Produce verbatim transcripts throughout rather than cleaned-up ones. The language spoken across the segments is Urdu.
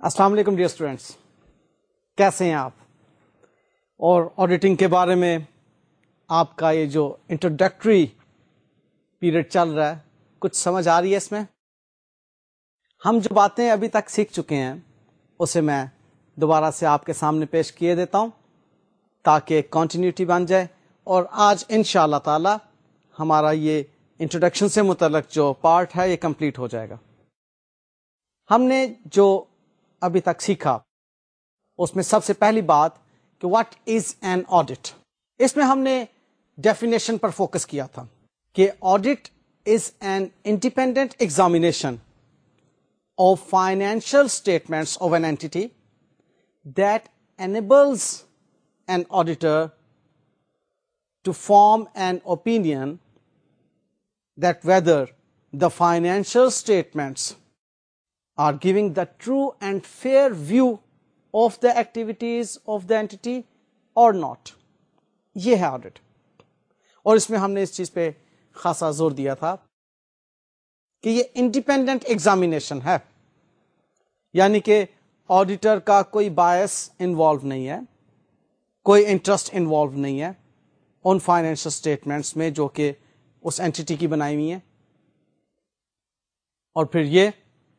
السلام علیکم ڈیئر اسٹوڈینٹس، کیسے ہیں آپ؟ اور آڈیٹنگ کے بارے میں آپ کا یہ جو انٹروڈکٹری پیریڈ چل رہا ہے، کچھ سمجھ آ رہی ہے اس میں؟ ہم جو باتیں ابھی تک سیکھ چکے ہیں اسے میں دوبارہ سے آپ کے سامنے پیش کیے دیتا ہوں تاکہ کنٹینیوٹی بن جائے، اور آج انشاءاللہ تعالی ہمارا یہ انٹروڈکشن سے متعلق جو پارٹ ہے یہ کمپلیٹ ہو جائے گا۔ ہم نے جو ابھی تک سیکھا اس میں سب سے پہلی بات کہ واٹ از این آڈٹ۔ اس میں ہم نے ڈیفینیشن پر فوکس کیا تھا کہ audit is an independent examination of financial statements of an entity that enables an auditor to form an opinion that whether the financial statements are giving the true and fair view of the activities of the entity or not. یہ ہے آڈٹ، اور اس میں ہم نے اس چیز پہ خاصا زور دیا تھا کہ یہ انڈیپینڈنٹ ایگزامینیشن ہے، یعنی کہ آڈیٹر کا کوئی بائس انوالو نہیں ہے، کوئی انٹرسٹ انوالو نہیں ہے ان فائنینشیل اسٹیٹمنٹس میں جو کہ اس اینٹی کی بنائی ہوئی ہیں، اور پھر یہ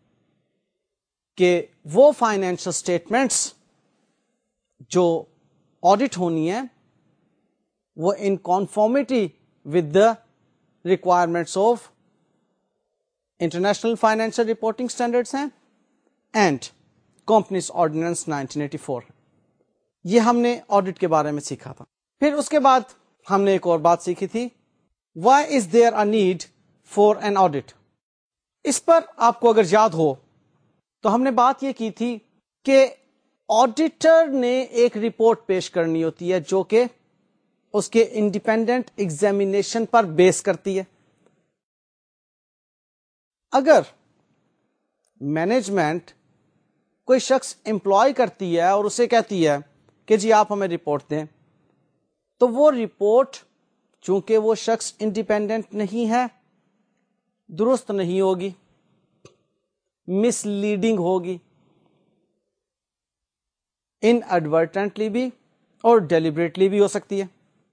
کہ وہ فائنینشیل اسٹیٹمنٹس جو آڈٹ ہونی ہے وہ in conformity with the requirements of international financial reporting standards ہیں and companies ordinance nineteen eighty four. یہ ہم نے آڈٹ کے بارے میں سیکھا تھا۔ پھر اس کے بعد ہم نے ایک اور بات سیکھی تھی، Why is there a need for an audit؟ اس پر آپ کو اگر یاد ہو تو ہم نے بات یہ کی تھی کہ آڈیٹر نے ایک رپورٹ پیش کرنی ہوتی ہے جو کہ اس کے انڈیپینڈنٹ ایگزامینیشن پر بیس کرتی ہے۔ اگر مینجمنٹ کوئی شخص امپلائی کرتی ہے اور اسے کہتی ہے کہ جی آپ ہمیں رپورٹ دیں، تو وہ رپورٹ چونکہ وہ شخص انڈیپینڈنٹ نہیں ہے، درست نہیں ہوگی، مس لیڈنگ ہوگی، ان ایڈورٹنٹلی بھی اور ڈیلیبریٹلی بھی ہو سکتی ہے،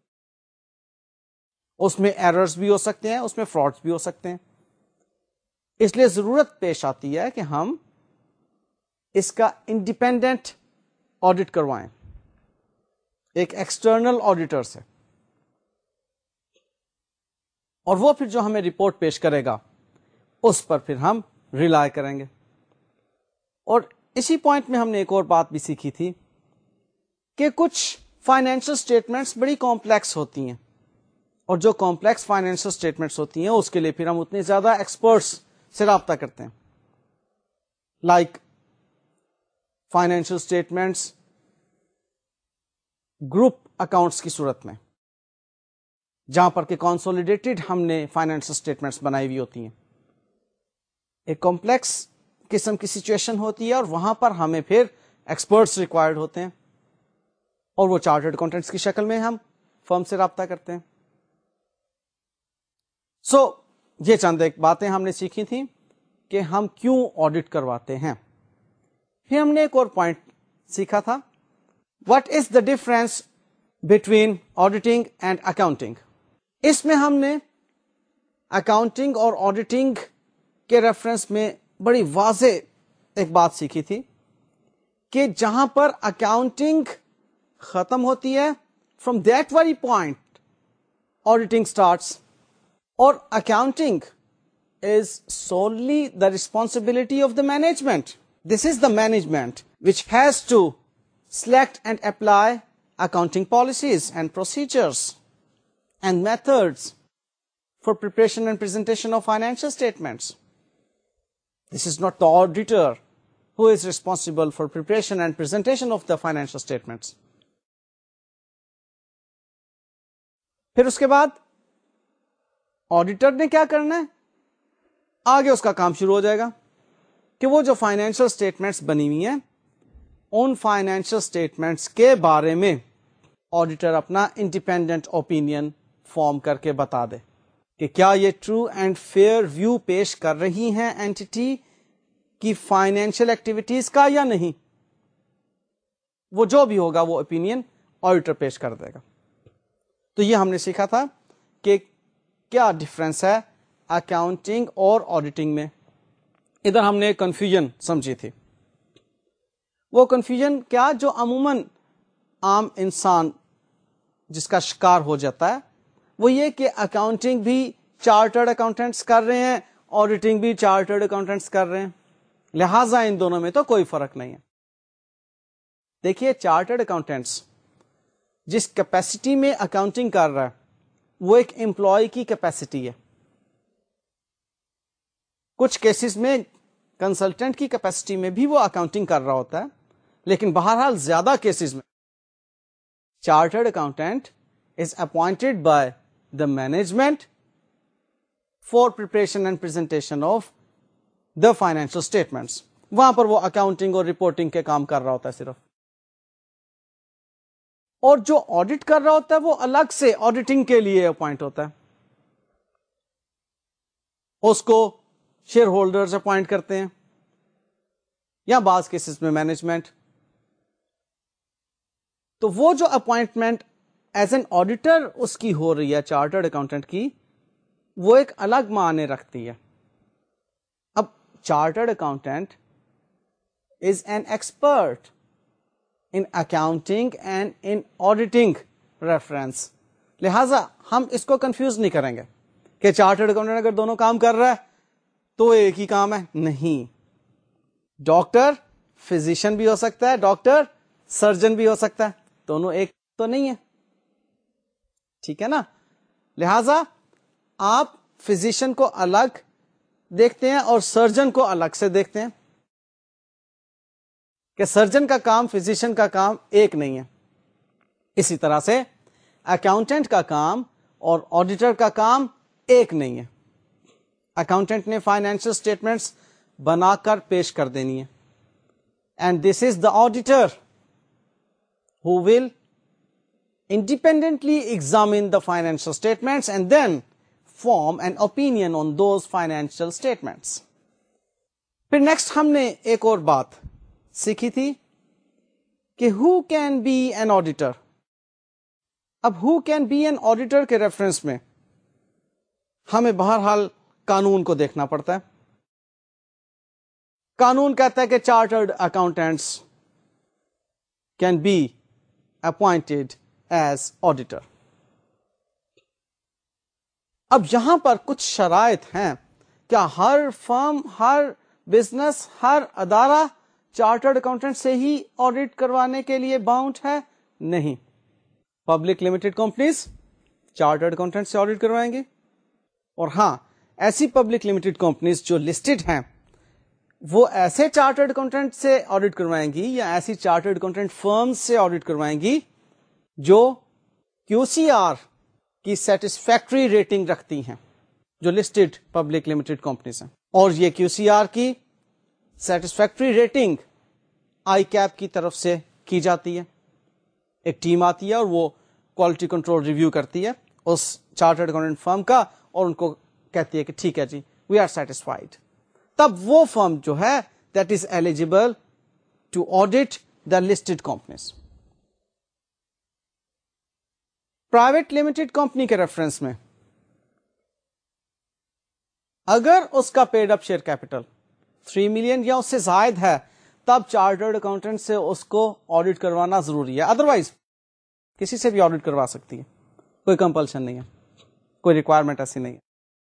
اس میں ایررز بھی ہو سکتے ہیں، اس میں فراڈز بھی ہو سکتے ہیں۔ اس لیے ضرورت پیش آتی ہے کہ ہم اس کا انڈیپینڈنٹ آڈٹ کروائیں ایک ایکسٹرنل آڈیٹر سے، اور وہ پھر جو ہمیں رپورٹ پیش کرے گا اس پر پھر ہم ریلائی کریں گے۔ اور اسی پوائنٹ میں ہم نے ایک اور بات بھی سیکھی تھی کہ کچھ فائنینشیل اسٹیٹمنٹس بڑی کمپلیکس ہوتی ہیں، اور جو کمپلیکس فائنینشیل اسٹیٹمنٹس ہوتی ہیں اس کے لیے پھر ہم اتنے زیادہ ایکسپرٹس سے رابطہ کرتے ہیں، like financial statements group accounts کی صورت میں، جہاں پر کہ کنسولیڈیٹڈ ہم نے فائنینشیل اسٹیٹمنٹس بنائی ہوئی ہوتی ہیں۔ ایک کمپلیکس قسم کی سچویشن ہوتی ہے اور وہاں پر ہمیں پھر ایکسپرٹس ریکوائرڈ ہوتے ہیں، اور وہ چارٹرڈ اکاؤنٹنٹس کی شکل میں ہم فرم سے رابطہ کرتے ہیں۔ سو so, یہ چند ایک باتیں ہم نے سیکھی تھیں کہ ہم کیوں آڈٹ کرواتے ہیں۔ پھر ہم نے ایک اور پوائنٹ سیکھا تھا، what is the difference between auditing and accounting. اس میں ہم نے اکاؤنٹنگ اور آڈیٹنگ کے ریفرنس میں بڑی واضح ایک بات سیکھی تھی کہ جہاں پر اکاؤنٹنگ ختم ہوتی ہے، from that very point auditing starts، اور accounting is solely the responsibility of the management. This is the management which has to select and apply accounting policies and procedures and methods for preparation and presentation of financial statements. This is not the auditor who is responsible for preparation and presentation of the financial statements. پھر اس کے بعد آڈیٹر نے کیا کرنا ہے، آگے اس کا کام شروع ہو جائے گا کہ وہ جو فائنینشیل اسٹیٹمنٹس بنی ہوئی ہیں ان فائنینشیل اسٹیٹمنٹس کے بارے میں آڈیٹر اپنا انڈیپینڈنٹ اوپینین فارم کر کے بتا دے کہ کیا یہ ٹرو اینڈ فیئر ویو پیش کر رہی ہیں اینٹی کی فائنینشیل ایکٹیویٹیز کا یا نہیں، وہ جو بھی ہوگا وہ اوپینین آڈیٹر پیش کر دے گا. تو یہ ہم نے سیکھا تھا کہ کیا ڈفرنس ہے اکاؤنٹنگ اور آڈیٹنگ میں. ادھر ہم نے کنفیوژن سمجھی تھی. وہ کنفیوژن کیا جو عموماً عام انسان جس کا شکار ہو جاتا ہے وہ یہ کہ اکاؤنٹنگ بھی چارٹرڈ اکاؤنٹنٹس کر رہے ہیں، آڈیٹنگ بھی چارٹرڈ اکاؤنٹنٹس کر رہے ہیں، لہٰذا ان دونوں میں تو کوئی فرق نہیں ہے. دیکھیے چارٹرڈ اکاؤنٹنٹس جس کیپیسٹی میں اکاؤنٹنگ کر رہا ہے وہ ایک امپلائی کی کیپیسٹی ہے. کچھ کیسز میں کنسلٹنٹ کی کیپیسٹی میں بھی وہ اکاؤنٹنگ کر رہا ہوتا ہے، لیکن بہرحال زیادہ کیسز میں chartered accountant is appointed by the management for preparation and presentation of the financial statements. وہاں پر وہ اکاؤنٹنگ اور رپورٹنگ کے کام کر رہا ہوتا ہے صرف. اور جو آڈٹ کر رہا ہوتا ہے وہ الگ سے آڈیٹنگ کے لیے اپوائنٹ ہوتا ہے. اس کو شیئر ہولڈرز اپوائنٹ کرتے ہیں یا بعض کیسز میں مینجمنٹ. تو وہ جو اپوائنٹمنٹ ایز این آڈیٹر اس کی ہو رہی ہے چارٹرڈ اکاؤنٹنٹ کی، وہ ایک الگ معنی رکھتی ہے. اب chartered accountant is an expert in accounting and in auditing reference. لہذا ہم اس کو کنفیوز نہیں کریں گے کہ چارٹرڈ اکاؤنٹنٹ اگر دونوں کام کر رہا ہے تو ایک ہی کام ہے. نہیں، ڈاکٹر فزیشین بھی ہو سکتا ہے، ڈاکٹر سرجن بھی ہو سکتا ہے، دونوں ایک تو نہیں ہے. ٹھیک ہے نا؟ لہذا آپ فزیشین کو الگ دیکھتے ہیں اور سرجن کو الگ سے دیکھتے ہیں کہ سرجن کا کام فزیشین کا کام ایک نہیں ہے. اسی طرح سے اکاؤنٹنٹ کا کام اور آڈیٹر کا کام ایک نہیں ہے. اکاؤنٹنٹ نے فائنینشیل اسٹیٹمنٹس بنا کر پیش کر دینی ہے، and this is the auditor who will independently examine the financial statements and then form an opinion on those financial statements. پھر نیکسٹ ہم نے ایک اور بات سیکھی تھی کہ who can be an auditor. اب who can be an auditor کے ریفرنس میں ہمیں بہرحال قانون کو دیکھنا پڑتا ہے. قانون کہتا ہے کہ chartered accountants can be appointed as auditor. اب یہاں پر کچھ شرائط ہیں. کیا ہر فرم، ہر بزنس، ہر ادارہ چارٹرڈ اکاؤنٹنٹ سے ہی آڈٹ کروانے کے لیے باؤنڈ ہے؟ نہیں. Public limited companies chartered accountant سے آڈٹ کروائیں گے، اور ہاں ایسی پبلک لمیٹڈ کمپنیز جو لسٹڈ ہیں وہ ایسے چارٹرڈ اکاؤنٹنٹ سے آڈٹ کروائیں گی یا ایسی چارٹرڈ اکاؤنٹنٹ فرمز سے آڈٹ کروائیں گی جو کیو سی آر کی سیٹسفیکٹری ریٹنگ رکھتی ہیں، جو لسٹڈ پبلک لمیٹڈ کمپنیز ہیں. اور یہ کیو سی آر کی سیٹسفیکٹری ریٹنگ آئی کیپ کی طرف سے کی جاتی ہے. ایک ٹیم آتی ہے اور وہ کوالٹی کنٹرول ریویو کرتی ہے اس چارٹرڈ اکاؤنٹنٹ فرم کا اور ان کو کہتی ہے کہ ٹھیک ہے جی وی آر سیٹسفائڈ. تب وہ فرم جو ہے that is eligible to audit the listed companies. Private limited company کے ریفرنس میں اگر اس کا paid up share capital three million یا اس سے زائد ہے تب چارٹرڈ اکاؤنٹنٹ سے اس کو آڈٹ کروانا ضروری ہے. ادروائز کسی سے بھی آڈٹ کروا سکتی ہے، کوئی کمپلشن نہیں ہے، کوئی ریکوائرمنٹ ایسی نہیں ہے.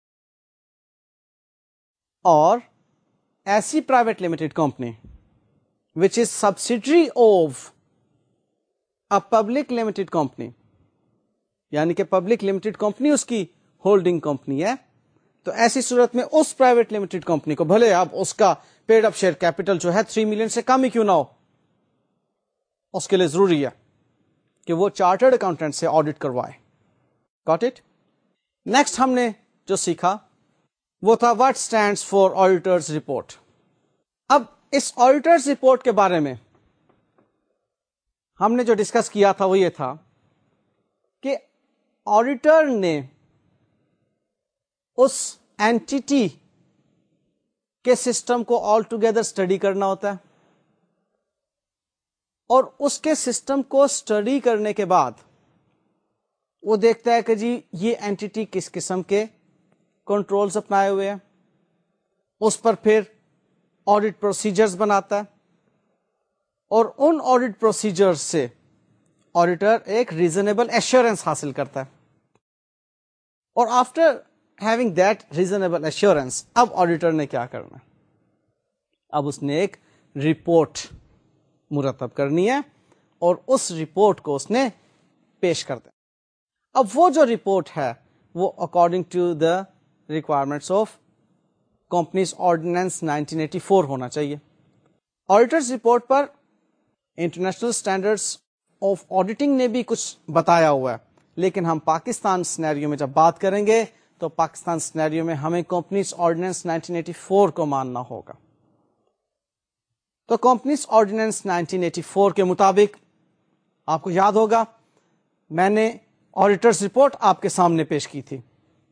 اور ایسی private limited company which is subsidiary of a public limited company, یعنی کہ پبلک لمیٹڈ کمپنی اس کی ہولڈنگ کمپنی ہے، تو ایسی صورت میں اس پرائیویٹ لمیٹڈ کمپنی کو بھلے اب اس کا پیڈ اپ شیئر کیپٹل جو ہے تھری ملین سے کم ہی کیوں نہ ہو، اس کے لیے ضروری ہے کہ وہ چارٹرڈ اکاؤنٹنٹ سے آڈٹ کروائے. Got it? نیکسٹ ہم نے جو سیکھا وہ تھا what stands for auditors report. اب اس آڈیٹرز رپورٹ کے بارے میں ہم نے جو ڈسکس کیا تھا وہ یہ تھا کہ آڈیٹر نے اس اینٹیٹی کے سسٹم کو آل ٹوگیدر اسٹڈی کرنا ہوتا ہے، اور اس کے سسٹم کو اسٹڈی کرنے کے بعد وہ دیکھتا ہے کہ جی یہ اینٹی کس قسم کے کنٹرولز اپنائے ہوئے ہیں، اس پر پھر آڈٹ پروسیجرز بناتا ہے، اور ان آڈٹ پروسیجرز سے آڈیٹر ایک ریزنیبل ایشورنس حاصل کرتا ہے، اور after having that reasonable assurance اب آڈیٹر نے کیا کرنا ہے؟ اب اس نے ایک رپورٹ مرتب کرنی ہے، اور اس رپورٹ کو اس نے پیش کر دیں۔ اب وہ جو رپورٹ ہے وہ according to the requirements of Companies ordinance nineteen eighty four ہونا چاہیے۔ آڈیٹرز رپورٹ پر انٹرنیشنل اسٹینڈرڈس آف آڈیٹنگ نے بھی کچھ بتایا ہوا ہے، لیکن ہم پاکستان سینیریو میں جب بات کریں گے تو پاکستان سینیریو میں ہمیں companies ordinance nineteen eighty four کو ماننا ہوگا۔ تو companies ordinance nineteen eighty four کے مطابق آپ کو یاد ہوگا میں نے آڈیٹرز رپورٹ آپ کے سامنے پیش کی تھی،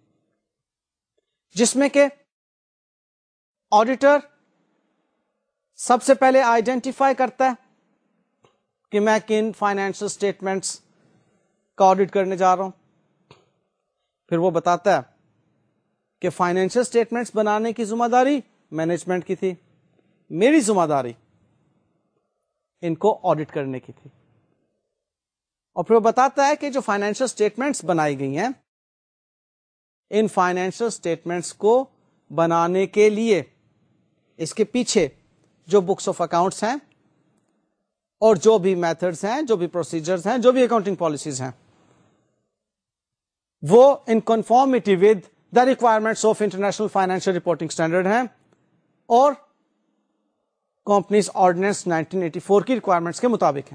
جس میں کہ آڈیٹر سب سے پہلے آئیڈینٹیفائی کرتا ہے کہ میں کن فائنینشل اسٹیٹمنٹس کا آڈٹ کرنے جا رہا ہوں، پھر وہ بتاتا ہے کہ فائنینشل اسٹیٹمنٹس بنانے کی ذمہ داری مینجمنٹ کی تھی، میری ذمہ داری ان کو آڈٹ کرنے کی تھی، اور پھر وہ بتاتا ہے کہ جو فائنینشل اسٹیٹمنٹس بنائی گئی ہیں ان فائنینشل اسٹیٹمنٹس کو بنانے کے لیے اس کے پیچھے جو بکس آف اکاؤنٹس ہیں اور جو بھی میتھڈز ہیں، جو بھی پروسیجرز ہیں، جو بھی اکاؤنٹنگ پالیسیز ہیں، وہ in conformity with the requirements of international financial reporting standard ہیں اور companies ordinance nineteen eighty four کی ریکوائرمنٹس کے مطابق ہیں۔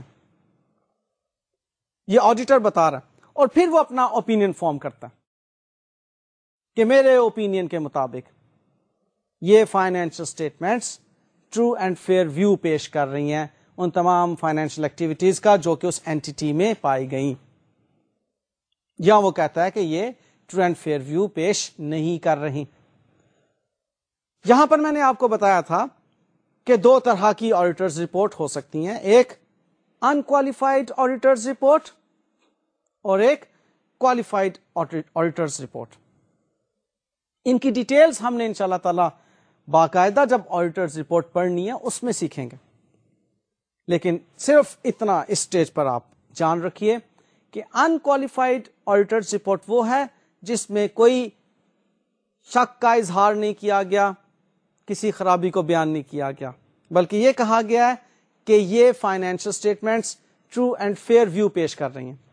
یہ آڈیٹر بتا رہا ہے، اور پھر وہ اپنا اوپینین فارم کرتا ہے کہ میرے اوپینین کے مطابق یہ financial statements true and fair view پیش کر رہی ہیں ان تمام فائنینشیل ایکٹیویٹیز کا جو کہ اس اینٹی میں پائی گئیں، یا وہ کہتا ہے کہ یہ ٹرو اینڈ فیئر ویو پیش نہیں کر رہی۔ یہاں پر میں نے آپ کو بتایا تھا کہ دو طرح کی آڈیٹرز رپورٹ ہو سکتی ہیں، ایک انکوالیفائڈ آڈیٹرز رپورٹ اور ایک کوالیفائڈ آڈیٹرز رپورٹ۔ ان کی ڈیٹیلز ہم نے انشاءاللہ تعالی باقاعدہ جب آڈیٹرز رپورٹ پڑھنی ہے اس میں سیکھیں گے، لیکن صرف اتنا اس سٹیج پر آپ جان رکھیے کہ انکوالیفائڈ آڈیٹرز رپورٹ وہ ہے جس میں کوئی شک کا اظہار نہیں کیا گیا، کسی خرابی کو بیان نہیں کیا گیا، بلکہ یہ کہا گیا ہے کہ یہ financial statements true and fair view پیش کر رہی ہیں۔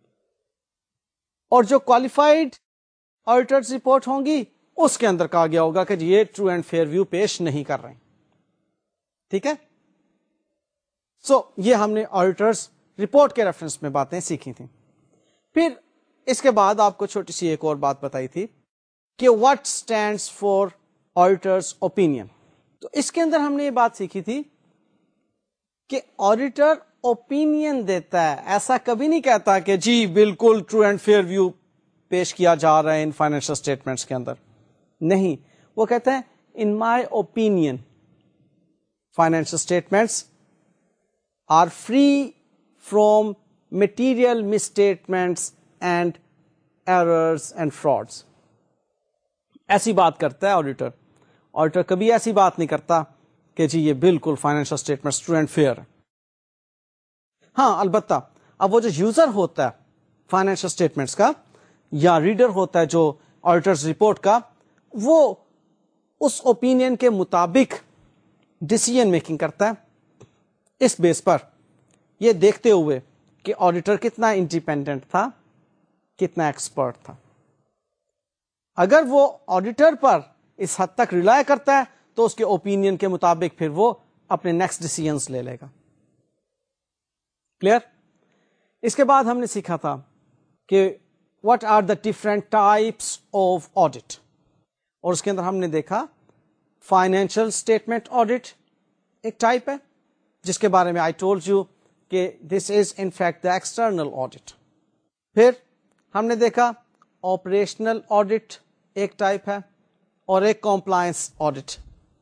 اور جو کوالیفائڈ آڈیٹرز رپورٹ ہوں گی اس کے اندر کہا گیا ہوگا کہ یہ ٹرو اینڈ فیئر ویو پیش نہیں کر رہے ہیں۔ ٹھیک ہے، سو so, یہ ہم نے آڈیٹرز رپورٹ کے ریفرنس میں باتیں سیکھی تھیں۔ پھر اس کے بعد آپ کو چھوٹی سی ایک اور بات بتائی تھی کہ what stands for auditors opinion. تو اس کے اندر ہم نے یہ بات سیکھی تھی کہ آڈیٹر اوپینین دیتا ہے، ایسا کبھی نہیں کہتا کہ جی بالکل ٹرو اینڈ فیئر ویو پیش کیا جا رہا ہے ان فائنینشل اسٹیٹمنٹس کے اندر، نہیں، وہ کہتا ہے in my opinion financial statements are free from material misstatements and errors and frauds۔ ایسی بات کرتا ہے آڈیٹر۔ آڈیٹر کبھی ایسی بات نہیں کرتا کہ جی یہ بالکل financial statements true and fair ہے۔ ہاں البتہ اب وہ جو یوزر ہوتا ہے فائنینشل اسٹیٹمنٹس کا یا ریڈر ہوتا ہے جو آڈیٹرز رپورٹ کا، وہ اس اوپینین کے مطابق ڈیسیژن میکنگ کرتا ہے، اس بیس پر یہ دیکھتے ہوئے کہ آڈیٹر کتنا انڈیپینڈنٹ تھا، کتنا ایکسپرٹ تھا۔ اگر وہ آڈیٹر پر اس حد تک ریلائے کرتا ہے تو اس کے اوپینین کے مطابق پھر وہ اپنے نیکسٹ ڈیسیژنز لے لے گا۔ کلیئر؟ اس کے بعد ہم نے سیکھا تھا کہ what are the different types of audit, اور اس کے اندر ہم نے دیکھا فائنینشیل اسٹیٹمنٹ آڈٹ ایک ٹائپ ہے جس کے بارے میں آئی ٹولڈ یو کہ this is in fact the external audit. پھر ہم نے دیکھا آپریشنل آڈٹ ایک ٹائپ ہے اور ایک کمپلائنس آڈٹ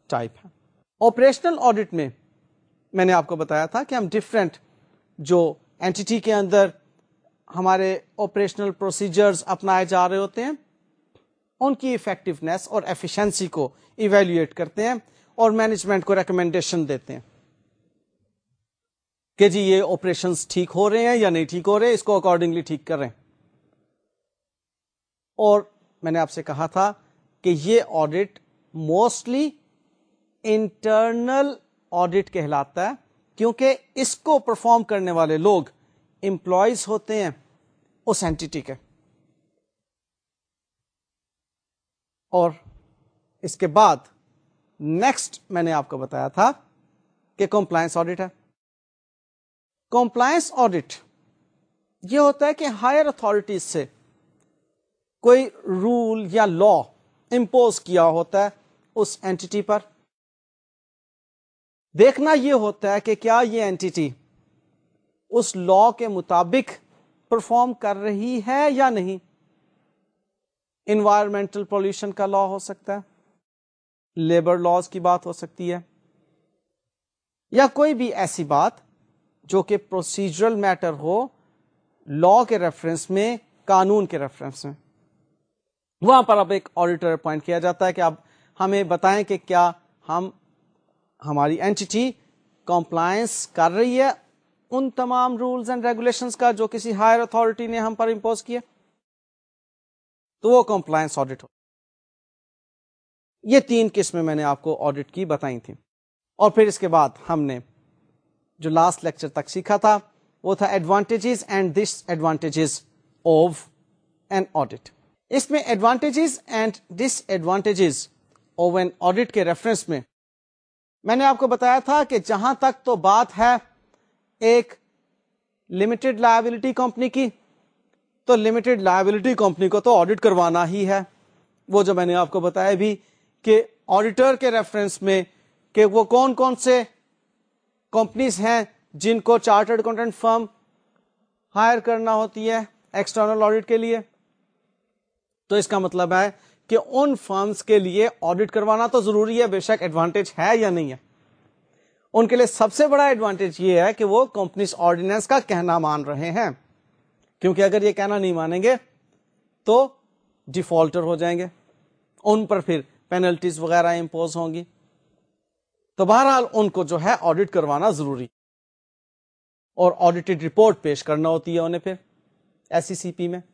ٹائپ ہے. آپریشنل آڈٹ میں میں نے آپ کو بتایا تھا کہ ہم ڈفرینٹ جو اینٹیٹی کے اندر ہمارے آپریشنل پروسیجرز اپنائے جا رہے ہوتے ہیں ان کی افیکٹونیس اور ایفیشنسی کو ایویلویٹ کرتے ہیں اور مینجمنٹ کو ریکمنڈیشن دیتے ہیں کہ جی یہ آپریشنز ٹھیک ہو رہے ہیں یا نہیں ٹھیک ہو رہے ہیں, اس کو اکارڈنگلی ٹھیک کر رہے ہیں. اور میں نے آپ سے کہا تھا کہ یہ آڈٹ موسٹلی انٹرنل آڈٹ کہلاتا ہے کیونکہ اس کو پرفارم کرنے والے لوگ امپلائیز ہوتے ہیں اس اینٹیٹی کے. اور اس کے بعد نیکسٹ میں نے آپ کو بتایا تھا کہ کمپلائنس آڈٹ ہے. کمپلائنس آڈٹ یہ ہوتا ہے کہ ہائر اتھارٹیز سے کوئی رول یا لا امپوز کیا ہوتا ہے اس اینٹیٹی پر. دیکھنا یہ ہوتا ہے کہ کیا یہ اینٹیٹی اس لا کے مطابق پرفارم کر رہی ہے یا نہیں. انوائرمنٹل پولوشن کا لا ہو سکتا ہے, لیبر لاز کی بات ہو سکتی ہے, یا کوئی بھی ایسی بات جو کہ پروسیجرل میٹر ہو لا کے ریفرنس میں, قانون کے ریفرنس میں. وہاں پر اب ایک آڈیٹر اپوائنٹ کیا جاتا ہے کہ اب ہمیں بتائیں کہ کیا ہم ہماری اینٹیٹی کمپلائنس کر رہی ہے ان تمام رولز اینڈ ریگولیشنز کا جو کسی ہائر اتھارٹی نے ہم پر امپوز کیا, تو وہ کمپلائنس آڈٹ ہو. یہ تین قسمیں میں نے آپ کو آڈٹ کی بتائی تھیں. اور پھر اس کے بعد ہم نے جو لاسٹ لیکچر تک سیکھا تھا وہ تھا advantages and disadvantages of an audit. اس میں advantages and disadvantages of an audit کے ریفرنس میں میں نے آپ کو بتایا تھا کہ جہاں تک تو بات ہے ایک لمیٹڈ لائبلٹی کمپنی کی, تو لمیٹڈ لائبلٹی کمپنی کو تو آڈٹ کروانا ہی ہے. وہ جو میں نے آپ کو بتایا بھی کہ آڈیٹر کے ریفرنس میں کہ وہ کون کون سے کمپنیز ہیں جن کو چارٹرڈ اکاؤنٹنٹ فرم ہائر کرنا ہوتی ہے ایکسٹرنل آڈٹ کے لیے, تو اس کا مطلب ہے کہ ان فرمز کے لیے آڈٹ کروانا تو ضروری ہے, بے شک ایڈوانٹیج ہے یا نہیں ہے. ان کے لیے سب سے بڑا ایڈوانٹیج یہ ہے کہ وہ کمپنیز آرڈیننس کا کہنا مان رہے ہیں, کیونکہ اگر یہ کہنا نہیں مانیں گے تو ڈیفالٹر ہو جائیں گے, ان پر پھر پینلٹیز وغیرہ امپوز ہوں گی. تو بہرحال ان کو جو ہے آڈٹ کروانا ضروری, اور آڈیٹڈ رپورٹ پیش کرنا ہوتی ہے انہیں پھر ایس ای سی پی میں.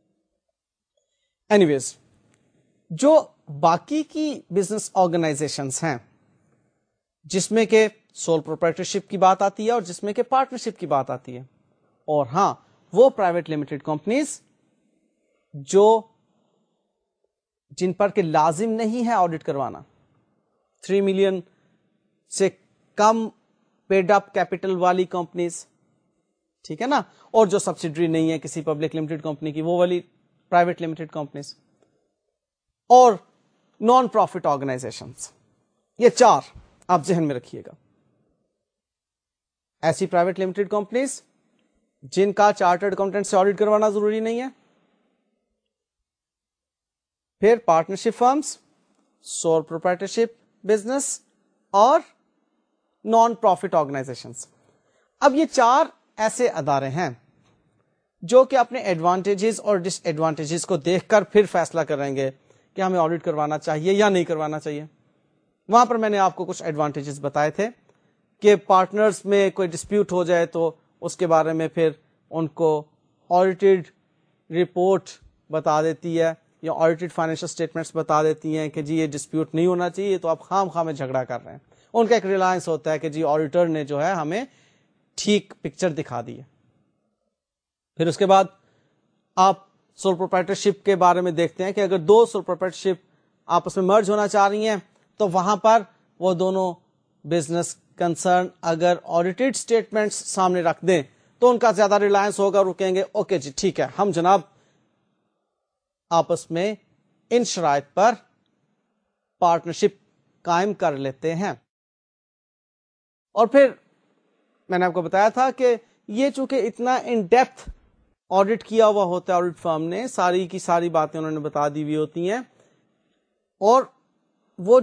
اینی ویز جو باقی کی بزنس آرگنائزیشنز ہیں جس میں کہ سول پروپرائٹرشپ کی بات آتی ہے اور جس میں کہ پارٹنرشپ کی بات آتی ہے, اور ہاں وہ پرائیویٹ لمیٹڈ کمپنیز جو جن پر کہ لازم نہیں ہے آڈٹ کروانا, تھری ملین سے کم پیڈ اپ کیپٹل والی کمپنیز, ٹھیک ہے نا, اور جو سبسڈری نہیں ہے کسی پبلک لمیٹڈ کمپنی کی وہ والی پرائیویٹ لمیٹڈ کمپنیز, اور نان پروفٹ آرگنائزیشنز. یہ چار آپ ذہن میں رکھیے گا. ایسی پرائیویٹ لمیٹڈ کمپنیز جن کا چارٹرڈ اکاؤنٹنٹ سے آڈٹ کروانا ضروری نہیں ہے, پھر partnership firms, sole proprietorship business, اور نان پروفٹ آرگنائزیشنز. اب یہ چار ایسے ادارے ہیں جو کہ اپنے ایڈوانٹیجز اور ڈس ایڈوانٹیجز کو دیکھ کر پھر فیصلہ کریں گے کہ ہمیں آڈٹ کروانا چاہیے یا نہیں کروانا چاہیے. وہاں پر میں نے آپ کو کچھ ایڈوانٹیجز بتائے تھے کہ پارٹنرز میں کوئی ڈسپیوٹ ہو جائے تو اس کے بارے میں پھر ان کو آڈیٹڈ رپورٹ بتا دیتی ہے یا آڈیٹڈ فائنینشل اسٹیٹمنٹس بتا دیتی ہیں کہ جی یہ ڈسپیوٹ نہیں ہونا چاہیے, تو آپ خام خواہ میں جھگڑا کر رہے ہیں. ان کا ایک ریلائنس ہوتا ہے کہ جی آڈیٹر نے جو ہے ہمیں ٹھیک پکچر دکھا دی ہے. پھر اس کے بعد آپ سول پروپرائٹرشپ کے بارے میں دیکھتے ہیں کہ اگر دو سول پروپرائٹرشپ آپس میں مرج ہونا چاہ رہی ہیں تو وہاں پر وہ دونوں بزنس کنسرن اگر آڈیٹڈ اسٹیٹمنٹس سامنے رکھ دیں تو ان کا زیادہ ریلائنس ہوگا, رکیں گے اوکے جی ٹھیک ہے ہم جناب آپس میں ان شرائط پر پارٹنرشپ قائم کر لیتے ہیں. اور پھر میں نے آپ کو بتایا تھا کہ یہ چونکہ اتنا ان ڈیپتھ آڈٹ کیا ہوا ہوتا ہے آڈٹ فرم نے, ساری کی ساری باتیں انہوں نے بتا دی ہوئی ہوتی ہیں, اور وہ جو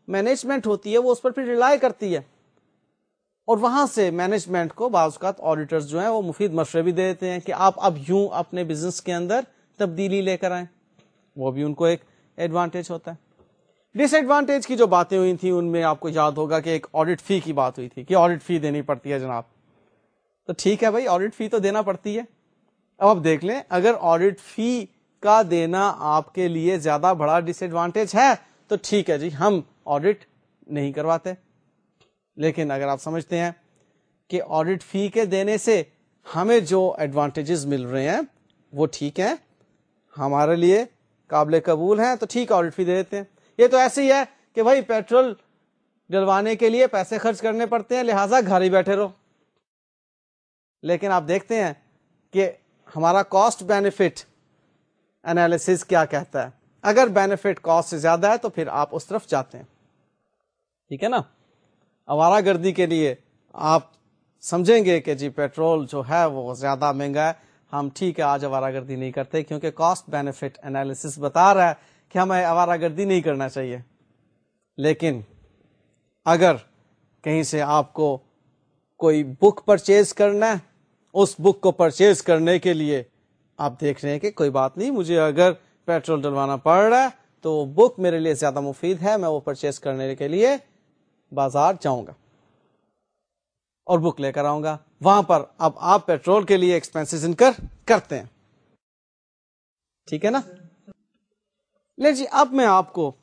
مینجمنٹ ہوتی ہے وہ اس پر پھر ریلائی کرتی ہے, اور وہاں سے مینجمنٹ کو بعض اوقات آڈیٹرز جو ہیں وہ مفید مشورے بھی دے دیتے ہیں کہ آپ اب یوں اپنے بزنس کے اندر تبدیلی لے کر آئیں, وہ بھی ان کو ایک ایڈوانٹیج ہوتا ہے. ڈس ایڈوانٹیج کی جو باتیں ہوئی تھیں ان میں آپ کو یاد ہوگا کہ ایک آڈٹ فی کی بات ہوئی تھی کہ آڈٹ فی دینی پڑتی ہے جناب. تو ٹھیک ہے بھائی, آڈٹ فی تو دینا پڑتی ہے. اب آپ دیکھ لیں, اگر آڈٹ فی کا دینا آپ کے لیے زیادہ بڑا ڈس ایڈوانٹیج ہے تو ٹھیک ہے جی, ہم آڈٹ نہیں کرواتے. لیکن اگر آپ سمجھتے ہیں کہ آڈٹ فی کے دینے سے ہمیں جو ایڈوانٹیجز مل رہے ہیں وہ ٹھیک ہے, ہمارے لیے قابل قبول ہیں, تو ٹھیک آڈٹ فی دے دیتے ہیں. یہ تو ایسے ہی ہے کہ بھائی پیٹرول ڈلوانے کے لیے پیسے خرچ کرنے پڑتے ہیں, لہٰذا گھر ہی بیٹھے رہو. لیکن آپ دیکھتے ہیں کہ ہمارا کاسٹ بینیفٹ انالیسس کیا کہتا ہے. اگر بینیفٹ کاسٹ سے زیادہ ہے تو پھر آپ اس طرف جاتے ہیں, ٹھیک ہے نا. آوارہ گردی کے لیے آپ سمجھیں گے کہ جی پیٹرول جو ہے وہ زیادہ مہنگا ہے, ہم ٹھیک ہے آج آوارہ گردی نہیں کرتے کیونکہ کاسٹ بینیفٹ انالیسس بتا رہا ہے کہ ہمیں آوارہ گردی نہیں کرنا چاہیے. لیکن اگر کہیں سے آپ کو کوئی بک پرچیز کرنا ہے, اس بک کو پرچیز کرنے کے لیے آپ دیکھ رہے ہیں کہ کوئی بات نہیں, مجھے اگر پیٹرول ڈلوانا پڑ رہا ہے تو وہ بک میرے لیے زیادہ مفید ہے, میں وہ پرچیز کرنے کے لیے بازار جاؤں گا اور بک لے کر آؤں گا. وہاں پر اب آپ پیٹرول کے لیے ایکسپینسز انکر کرتے ہیں, ٹھیک ہے نا. لے جی, اب میں آپ کو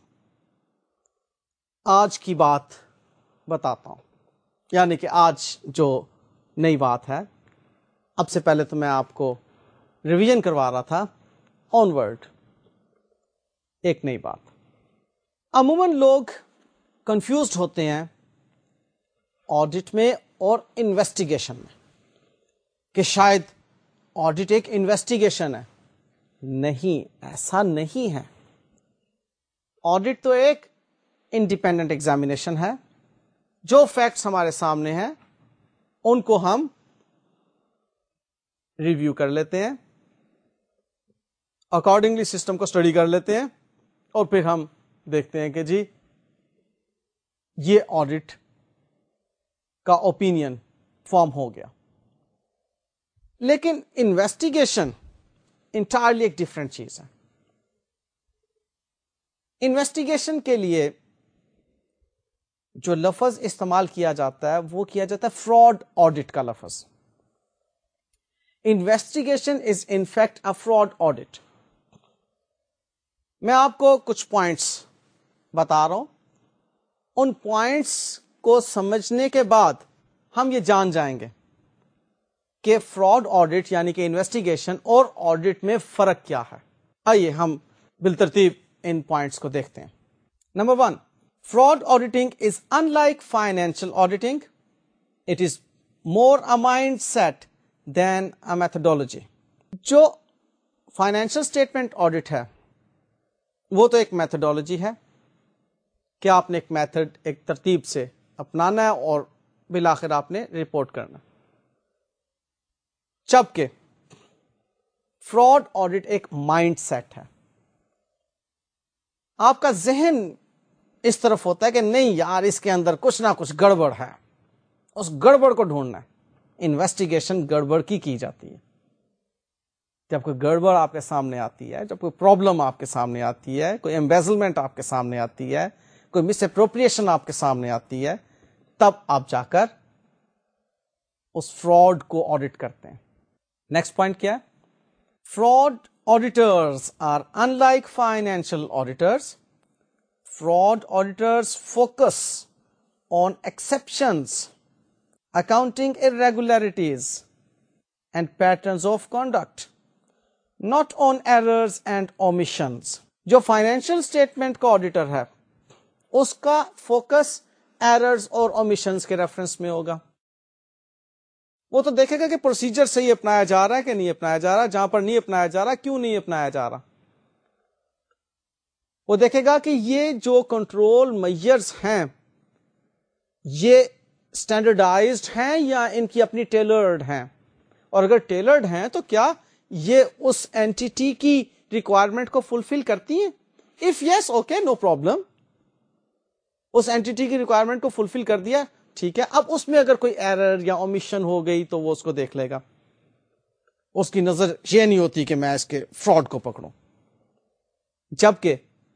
آج کی بات بتاتا ہوں, یعنی کہ آج جو نئی بات ہے. اب سے پہلے تو میں آپ کو ریویژن کروا رہا تھا آن ورڈ ایک نئی بات. عموماً لوگ کنفیوزڈ ہوتے ہیں آڈٹ میں اور انویسٹیگیشن میں کہ شاید آڈٹ ایک انویسٹیگیشن ہے. نہیں, ایسا نہیں ہے. آڈٹ تو ایک انڈیپینڈنٹ ایگزامینیشن ہے. جو فیکٹس ہمارے سامنے ہیں ان کو ہم ریویو کر لیتے ہیں, اکارڈنگلی سسٹم کو اسٹڈی کر لیتے ہیں, اور پھر ہم دیکھتے ہیں کہ جی یہ آڈٹ کا اوپینین فارم ہو گیا. لیکن انویسٹیگیشن انٹائرلی ایک ڈفرینٹ چیز ہے. انویسٹیگیشن کے لیے جو لفظ استعمال کیا جاتا ہے وہ کیا جاتا ہے فراڈ آڈٹ کا لفظ. Investigation is in fact a fraud audit. میں آپ کو کچھ پوائنٹس بتا رہا ہوں, ان پوائنٹس کو سمجھنے کے بعد ہم یہ جان جائیں گے کہ فراڈ آڈٹ یعنی کہ انویسٹیگیشن اور آڈٹ میں فرق کیا ہے. آئیے ہم بالترتیب ان پوائنٹس کو دیکھتے ہیں. Number one, fraud auditing is unlike financial auditing. It is more a mindset than a methodology. جو فائنینشل اسٹیٹمنٹ آڈٹ ہے وہ تو ایک میتھڈولوجی ہے کہ آپ نے ایک میتھڈ ایک ترتیب سے اپنانا ہے اور بالآخر آپ نے رپورٹ کرنا. جبکہ فراڈ آڈٹ ایک مائنڈ سیٹ ہے. آپ کا ذہن اس طرف ہوتا ہے کہ نہیں یار اس کے اندر کچھ نہ کچھ گڑبڑ ہے, اس گڑبڑ کو ڈھونڈنا ہے. انویسٹیگیشن گڑبڑ کی کی جاتی ہے. جب کوئی گڑبڑ آپ کے سامنے آتی ہے, جب کوئی پرابلم آپ کے سامنے آتی ہے, کوئی ایمبیزلمنٹ آپ کے سامنے آتی ہے, کوئی مس اپروپریشن آپ کے سامنے آتی ہے, تب آپ جا کر اس فراڈ کو آڈٹ کرتے ہیں. نیکسٹ پوائنٹ کیا ہے؟ Fraud auditors are unlike financial auditors. Fraud auditors focus on exceptions, accounting irregularities, and patterns of conduct, not on errors and omissions. جو فائنینشیل اسٹیٹمنٹ کا آڈیٹر ہے اس کا فوکس ایررز اور اومیشنز کے ریفرنس میں ہوگا. وہ تو دیکھے گا کہ پروسیجر صحیح اپنایا جا رہا ہے کہ نہیں اپنایا جا رہا, جہاں پر نہیں اپنایا جا رہا کیوں نہیں اپنایا جا رہا. وہ دیکھے گا کہ یہ جو کنٹرول میئرز ہیں یہ اسٹینڈرڈائزڈ ہیں یا ان کی اپنی ٹیلرڈ ہیں, اور اگر ٹیلرڈ ہیں تو کیا یہ اس اینٹیٹی کی ریکوائرمنٹ کو فلفل کرتی ہیں. If yes okay no problem. اس اینٹی کی ریکوائرمنٹ کو فلفل کر دیا, ٹھیک ہے, اب اس میں اگر کوئی ایرر یا اومیشن ہو گئی تو وہ اس کو دیکھ لے گا. اس کی نظر یہ نہیں ہوتی کہ میں اس کے فراڈ کو پکڑوں. جبکہ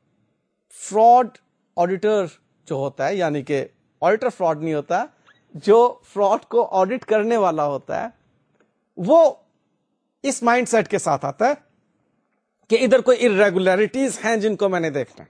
فراڈ آڈیٹر جو ہوتا ہے, یعنی کہ آڈیٹر فراڈ نہیں ہوتا, جو فراڈ کو آڈٹ کرنے والا ہوتا ہے, وہ اس مائنڈ سیٹ کے ساتھ آتا ہے کہ ادھر کوئی ارریگولیرٹیز ہیں جن کو میں نے دیکھنا ہے,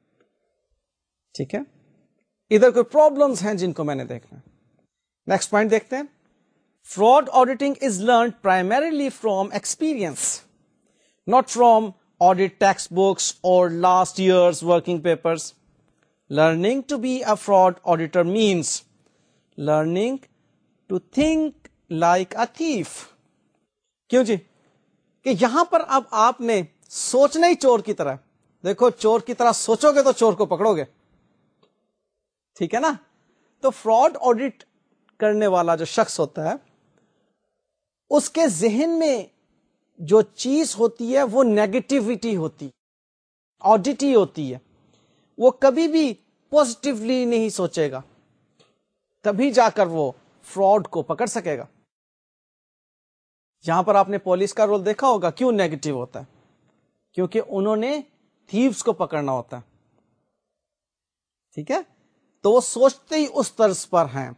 ٹھیک ہے, ادھر کوئی پرابلمز ہیں جن کو میں نے دیکھنا ہے. نیکسٹ پوائنٹ دیکھتے ہیں. Fraud auditing is learned primarily from experience, not from audit textbooks or last year's working papers. Learning to be a fraud auditor means learning to think like a thief. کیوں جی؟ کہ یہاں پر اب آپ نے سوچنا ہی چور کی طرح. دیکھو, چور کی طرح سوچو گے تو چور کو پکڑو گے, ٹھیک ہے نا. تو فراڈ آڈٹ کرنے والا جو شخص ہوتا ہے, اس کے ذہن میں جو چیز ہوتی ہے وہ نیگیٹیوٹی ہوتی, آڈیٹی ہوتی ہے. وہ کبھی بھی پوزیٹیولی نہیں سوچے گا, تبھی جا کر وہ فراڈ کو پکڑ سکے گا. یہاں پر آپ نے پولیس کا رول دیکھا ہوگا, کیوں نیگیٹو ہوتا ہے؟ کیونکہ انہوں نے تھیوز کو پکڑنا ہوتا ہے, ٹھیک ہے, تو وہ سوچتے ہی اس طرز پر ہیں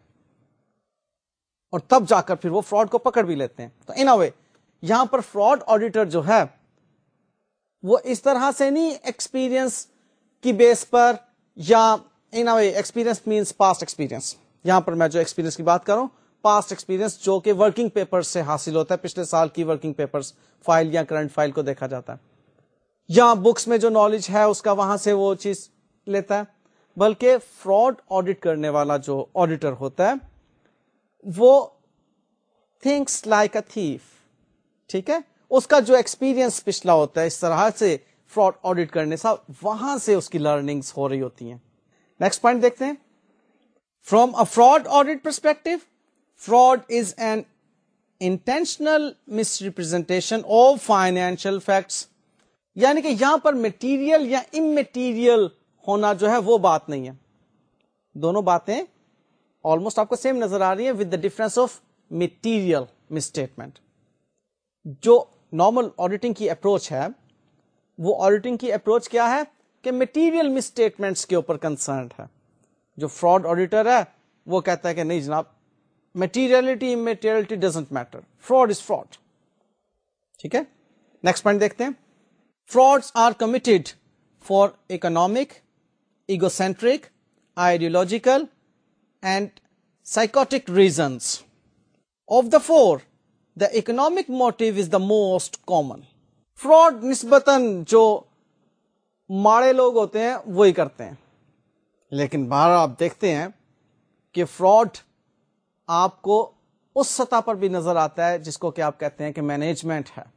اور تب جا کر پھر وہ فراڈ کو پکڑ بھی لیتے ہیں. تو ان اے وے یہاں پر فراڈ آڈیٹر جو ہے وہ اس طرح سے نہیں ایکسپیرئنس کی بیس پر, یا in a way experience means past experience. یہاں پر میں جو ایکسپیرئنس کی بات کروں, پاسٹ ایکسپیرئنس جو کہ ورکنگ پیپر سے حاصل ہوتا ہے, پچھلے سال کی ورکنگ پیپرز فائل یا کرنٹ فائل کو دیکھا جاتا ہے, یا بکس میں جو نالج ہے اس کا وہاں سے وہ چیز لیتا ہے. بلکہ فراڈ آڈٹ کرنے والا جو آڈیٹر ہوتا ہے وہ تھنکس لائک اے تھیف, ٹھیک ہے, اس کا جو ایکسپیرئنس پچھلا ہوتا ہے اس طرح سے فراڈ آڈٹ کرنے سے, وہاں سے اس کی لرننگز ہو رہی ہوتی ہیں. نیکسٹ پوائنٹ دیکھتے ہیں. From a fraud audit perspective, fraud is an intentional misrepresentation of financial facts. یعنی کہ یہاں پر میٹیریل یا اممیٹیریل ہونا جو ہے وہ بات نہیں ہے. دونوں باتیں آلموسٹ آپ کو سیم نظر آ رہی ہیں, with the difference of material misstatement. جو نارمل آڈیٹنگ کی اپروچ ہے, وہ آڈیٹنگ کی اپروچ کیا ہے کہ میٹیریل مسٹیٹمنٹس کے اوپر کنسرنڈ ہے. جو فراڈ آڈیٹر ہے وہ کہتا ہے کہ نہیں جناب, materiality immateriality doesn't matter, fraud is fraud, ٹھیک ہے. نیکسٹ پوائنٹ دیکھتے ہیں. frauds are committed for economic, egocentric, ideological and psychotic reasons. Of the four, the economic motive is the most common. fraud نسبتاً جو ماڑے لوگ ہوتے ہیں وہی کرتے ہیں, لیکن باہر آپ دیکھتے ہیں کہ فراڈ آپ کو اس سطح پر بھی نظر آتا ہے جس کو کہ آپ کہتے ہیں کہ مینجمنٹ ہے.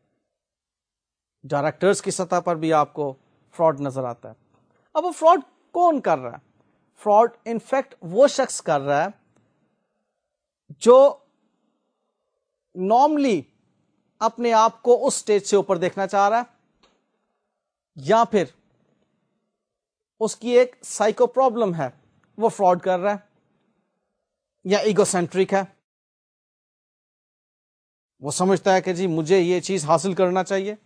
ڈائریکٹرز کی سطح پر بھی آپ کو فراڈ نظر آتا ہے. اب وہ فراڈ کون کر رہا ہے؟ فراڈ انفیکٹ وہ شخص کر رہا ہے جو نارملی اپنے آپ کو اس سٹیج سے اوپر دیکھنا چاہ رہا ہے, یا پھر اس کی ایک سائیکو پرابلم ہے, وہ فراڈ کر رہا ہے, یا ایگو سینٹرک ہے, وہ سمجھتا ہے کہ جی مجھے یہ چیز حاصل کرنا چاہیے,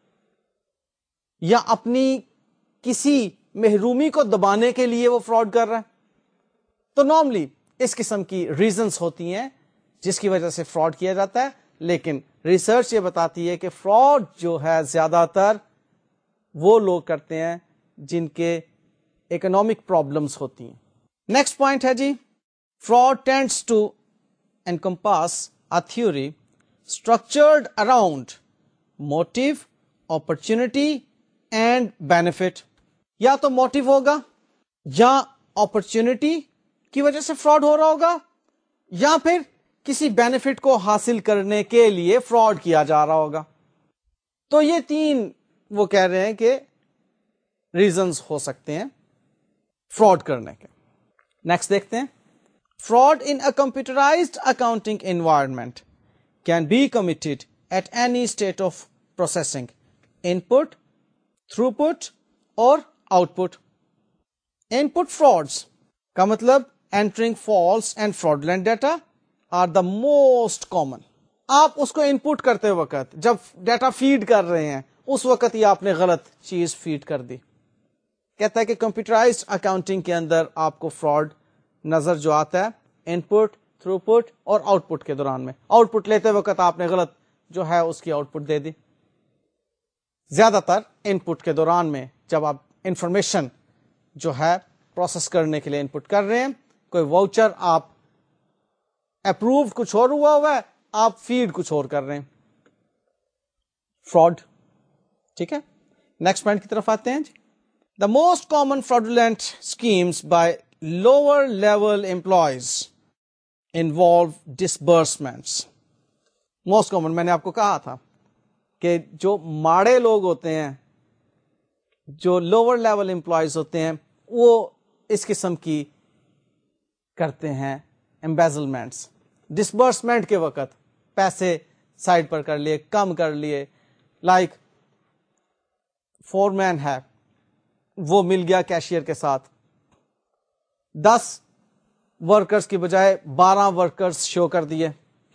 یا اپنی کسی محرومی کو دبانے کے لیے وہ فراڈ کر رہا ہے. تو نارملی اس قسم کی ریزنز ہوتی ہیں جس کی وجہ سے فراڈ کیا جاتا ہے, لیکن ریسرچ یہ بتاتی ہے کہ فراڈ جو ہے زیادہ تر وہ لوگ کرتے ہیں جن کے اکنامک پرابلمز ہوتی ہیں. نیکسٹ پوائنٹ ہے جی, fraud tends to encompass a theory structured around motive, opportunity and benefit. یا تو موٹیو ہوگا, یا اپرچونٹی کی وجہ سے فراڈ ہو رہا ہوگا, یا پھر کسی بینیفٹ کو حاصل کرنے کے لیے فراڈ کیا جا رہا ہوگا. تو یہ تین وہ کہہ رہے ہیں کہ ریزنز ہو سکتے ہیں فراڈ کرنے کے. نیکسٹ دیکھتے ہیں. Fraud in a computerized accounting environment can be committed at any state of processing, input, throughput or output. Input frauds کا مطلب entering false and fraudulent data are the most common. آپ اس کو انپٹ کرتے وقت جب ڈیٹا فیڈ کر رہے ہیں اس وقت ہی آپ نے غلط چیز فیڈ کر دی. کہتا ہے کہ کمپیوٹرائزڈ اکاؤنٹنگ کے اندر آپ کو فراڈ نظر جو آتا ہے انپٹ، تھرو پٹ اور آؤٹ پٹ کے دوران میں. آؤٹ پٹ لیتے وقت آپ نے غلط جو ہے اس کی آؤٹ پٹ دے دی. زیادہ تر انپٹ کے دوران میں جب آپ انفارمیشن جو ہے پروسیس کرنے کے لیے انپٹ کر رہے ہیں، کوئی واؤچر آپ اپروو کچھ اور ہوا ہوا ہے، آپ فیڈ کچھ اور کر رہے ہیں، فراڈ. ٹھیک ہے، نیکسٹ پوائنٹ کی طرف آتے ہیں. جی the most common fraudulent schemes by lower level employees involve disbursements. Most common میں نے آپ کو کہا تھا کہ جو ماڑے لوگ ہوتے ہیں، جو لوور لیول امپلائیز ہوتے ہیں، وہ اس قسم کی کرتے ہیں embezzlements. ڈسبرسمنٹ کے وقت پیسے سائڈ پر کر لیے، کم کر لیے. لائک فور مین ہے، وہ مل گیا کیشیئر کے ساتھ، دس ورکرز کی بجائے بارہ ورکرز شو کر دیے.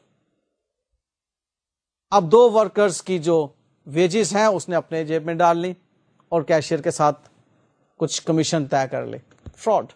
اب دو ورکرز کی جو ویجز ہیں اس نے اپنے جیب میں ڈال لی اور کیشیئر کے ساتھ کچھ کمیشن طے کر لی. فراڈ.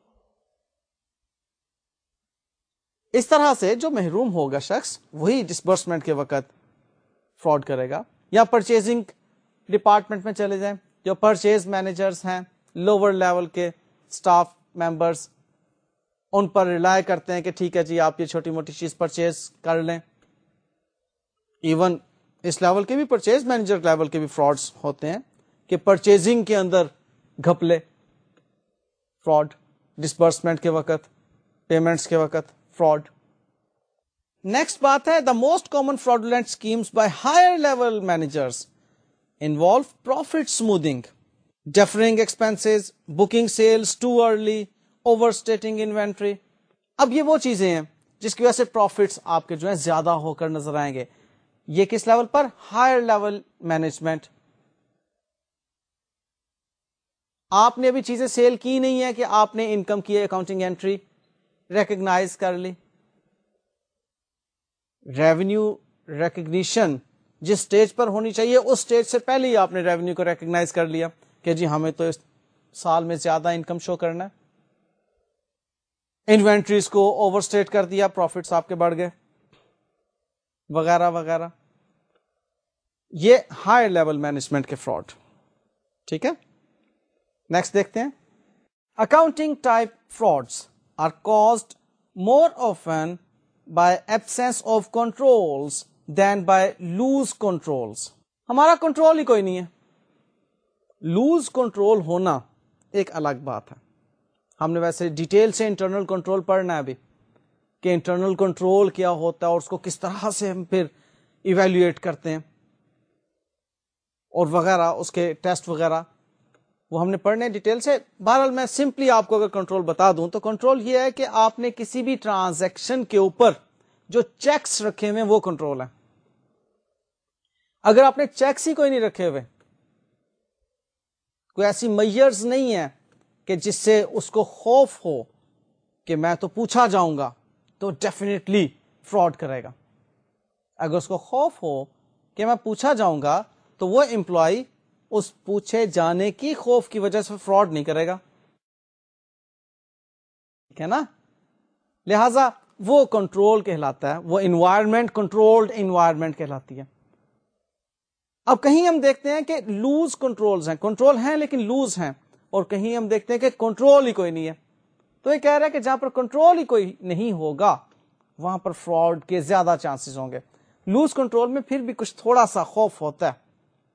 اس طرح سے جو محروم ہوگا شخص وہی ڈسبرسمنٹ کے وقت فراڈ کرے گا. یا پرچیزنگ ڈپارٹمنٹ میں چلے جائیں، جو پرچیز مینیجرز ہیں، لوور لیول کے سٹاف ممبرز، ان پر ریلائی کرتے ہیں کہ ٹھیک ہے جی آپ یہ چھوٹی موٹی چیز پرچیز کر لیں. ایون اس لیول کے بھی پرچیز مینیجر لیول کے بھی فراڈز ہوتے ہیں کہ پرچیزنگ کے اندر گھپلے، فراڈ. ڈسبرسمنٹ کے وقت، پیمنٹس کے وقت فراڈ. نیکسٹ بات ہے the most common fraudulent schemes by higher level managers involve profit smoothing, deferring expenses, booking sales too early, overstating inventory. اب یہ وہ چیزیں ہیں جس کی وجہ سے پروفٹس آپ کے جو ہیں زیادہ ہو کر نظر آئیں گے. یہ کس لیول پر؟ Higher level management. آپ نے ابھی چیزیں سیل کی نہیں ہے کہ آپ نے انکم کی اکاؤنٹنگ انٹری ریکگنائز کر لی. ریونیو ریکگنیشن جس سٹیج پر ہونی چاہیے اس سٹیج سے پہلے ہی آپ نے ریونیو کو ریکگنائز کر لیا کہ جی ہمیں تو اس سال میں زیادہ انکم شو کرنا ہے. انوینٹریز کو اوور اسٹیٹ کر دیا، پروفٹس آپ کے بڑھ گئے، وغیرہ وغیرہ. یہ ہائی لیول مینجمنٹ کے فراڈ. ٹھیک ہے، نیکسٹ دیکھتے ہیں. Accounting type frauds are caused more often by absence of controls than by loose controls. ہمارا کنٹرول ہی کوئی نہیں ہے. لوز کنٹرول ہونا ایک الگ بات ہے. ہم نے ویسے ڈیٹیل سے انٹرنل کنٹرول پڑھنا ہے ابھی کہ انٹرنل کنٹرول کیا ہوتا ہے اور اس کو کس طرح سے ہم پھر ایویلویٹ کرتے ہیں اور وغیرہ، اس کے ٹیسٹ وغیرہ وہ ہم نے پڑھنے ڈیٹیل سے. بہرحال میں سمپلی آپ کو اگر کنٹرول بتا دوں تو کنٹرول یہ ہے کہ آپ نے کسی بھی ٹرانزیکشن کے اوپر جو چیکس رکھے ہوئے وہ کنٹرول ہے. اگر آپ نے چیکس ہی کوئی نہیں رکھے ہوئے، کوئی ایسی میئرز نہیں ہے کہ جس سے اس کو خوف ہو کہ میں تو پوچھا جاؤں گا، تو ڈیفینیٹلی فراڈ کرے گا. اگر اس کو خوف ہو کہ میں پوچھا جاؤں گا تو وہ امپلائی اس پوچھے جانے کی خوف کی وجہ سے فراڈ نہیں کرے گا. ٹھیک ہے نا؟ لہذا وہ کنٹرول کہلاتا ہے، وہ انوائرمنٹ کنٹرولڈ انوائرمنٹ کہلاتی ہے. اب کہیں ہم دیکھتے ہیں کہ لوز کنٹرولز ہیں، کنٹرول ہیں لیکن لوز ہیں، اور کہیں ہم دیکھتے ہیں کہ کنٹرول ہی کوئی نہیں ہے. تو یہ کہہ رہا ہے کہ جہاں پر کنٹرول ہی کوئی نہیں ہوگا وہاں پر فراڈ کے زیادہ چانسز ہوں گے. لوز کنٹرول میں پھر بھی کچھ تھوڑا سا خوف ہوتا ہے،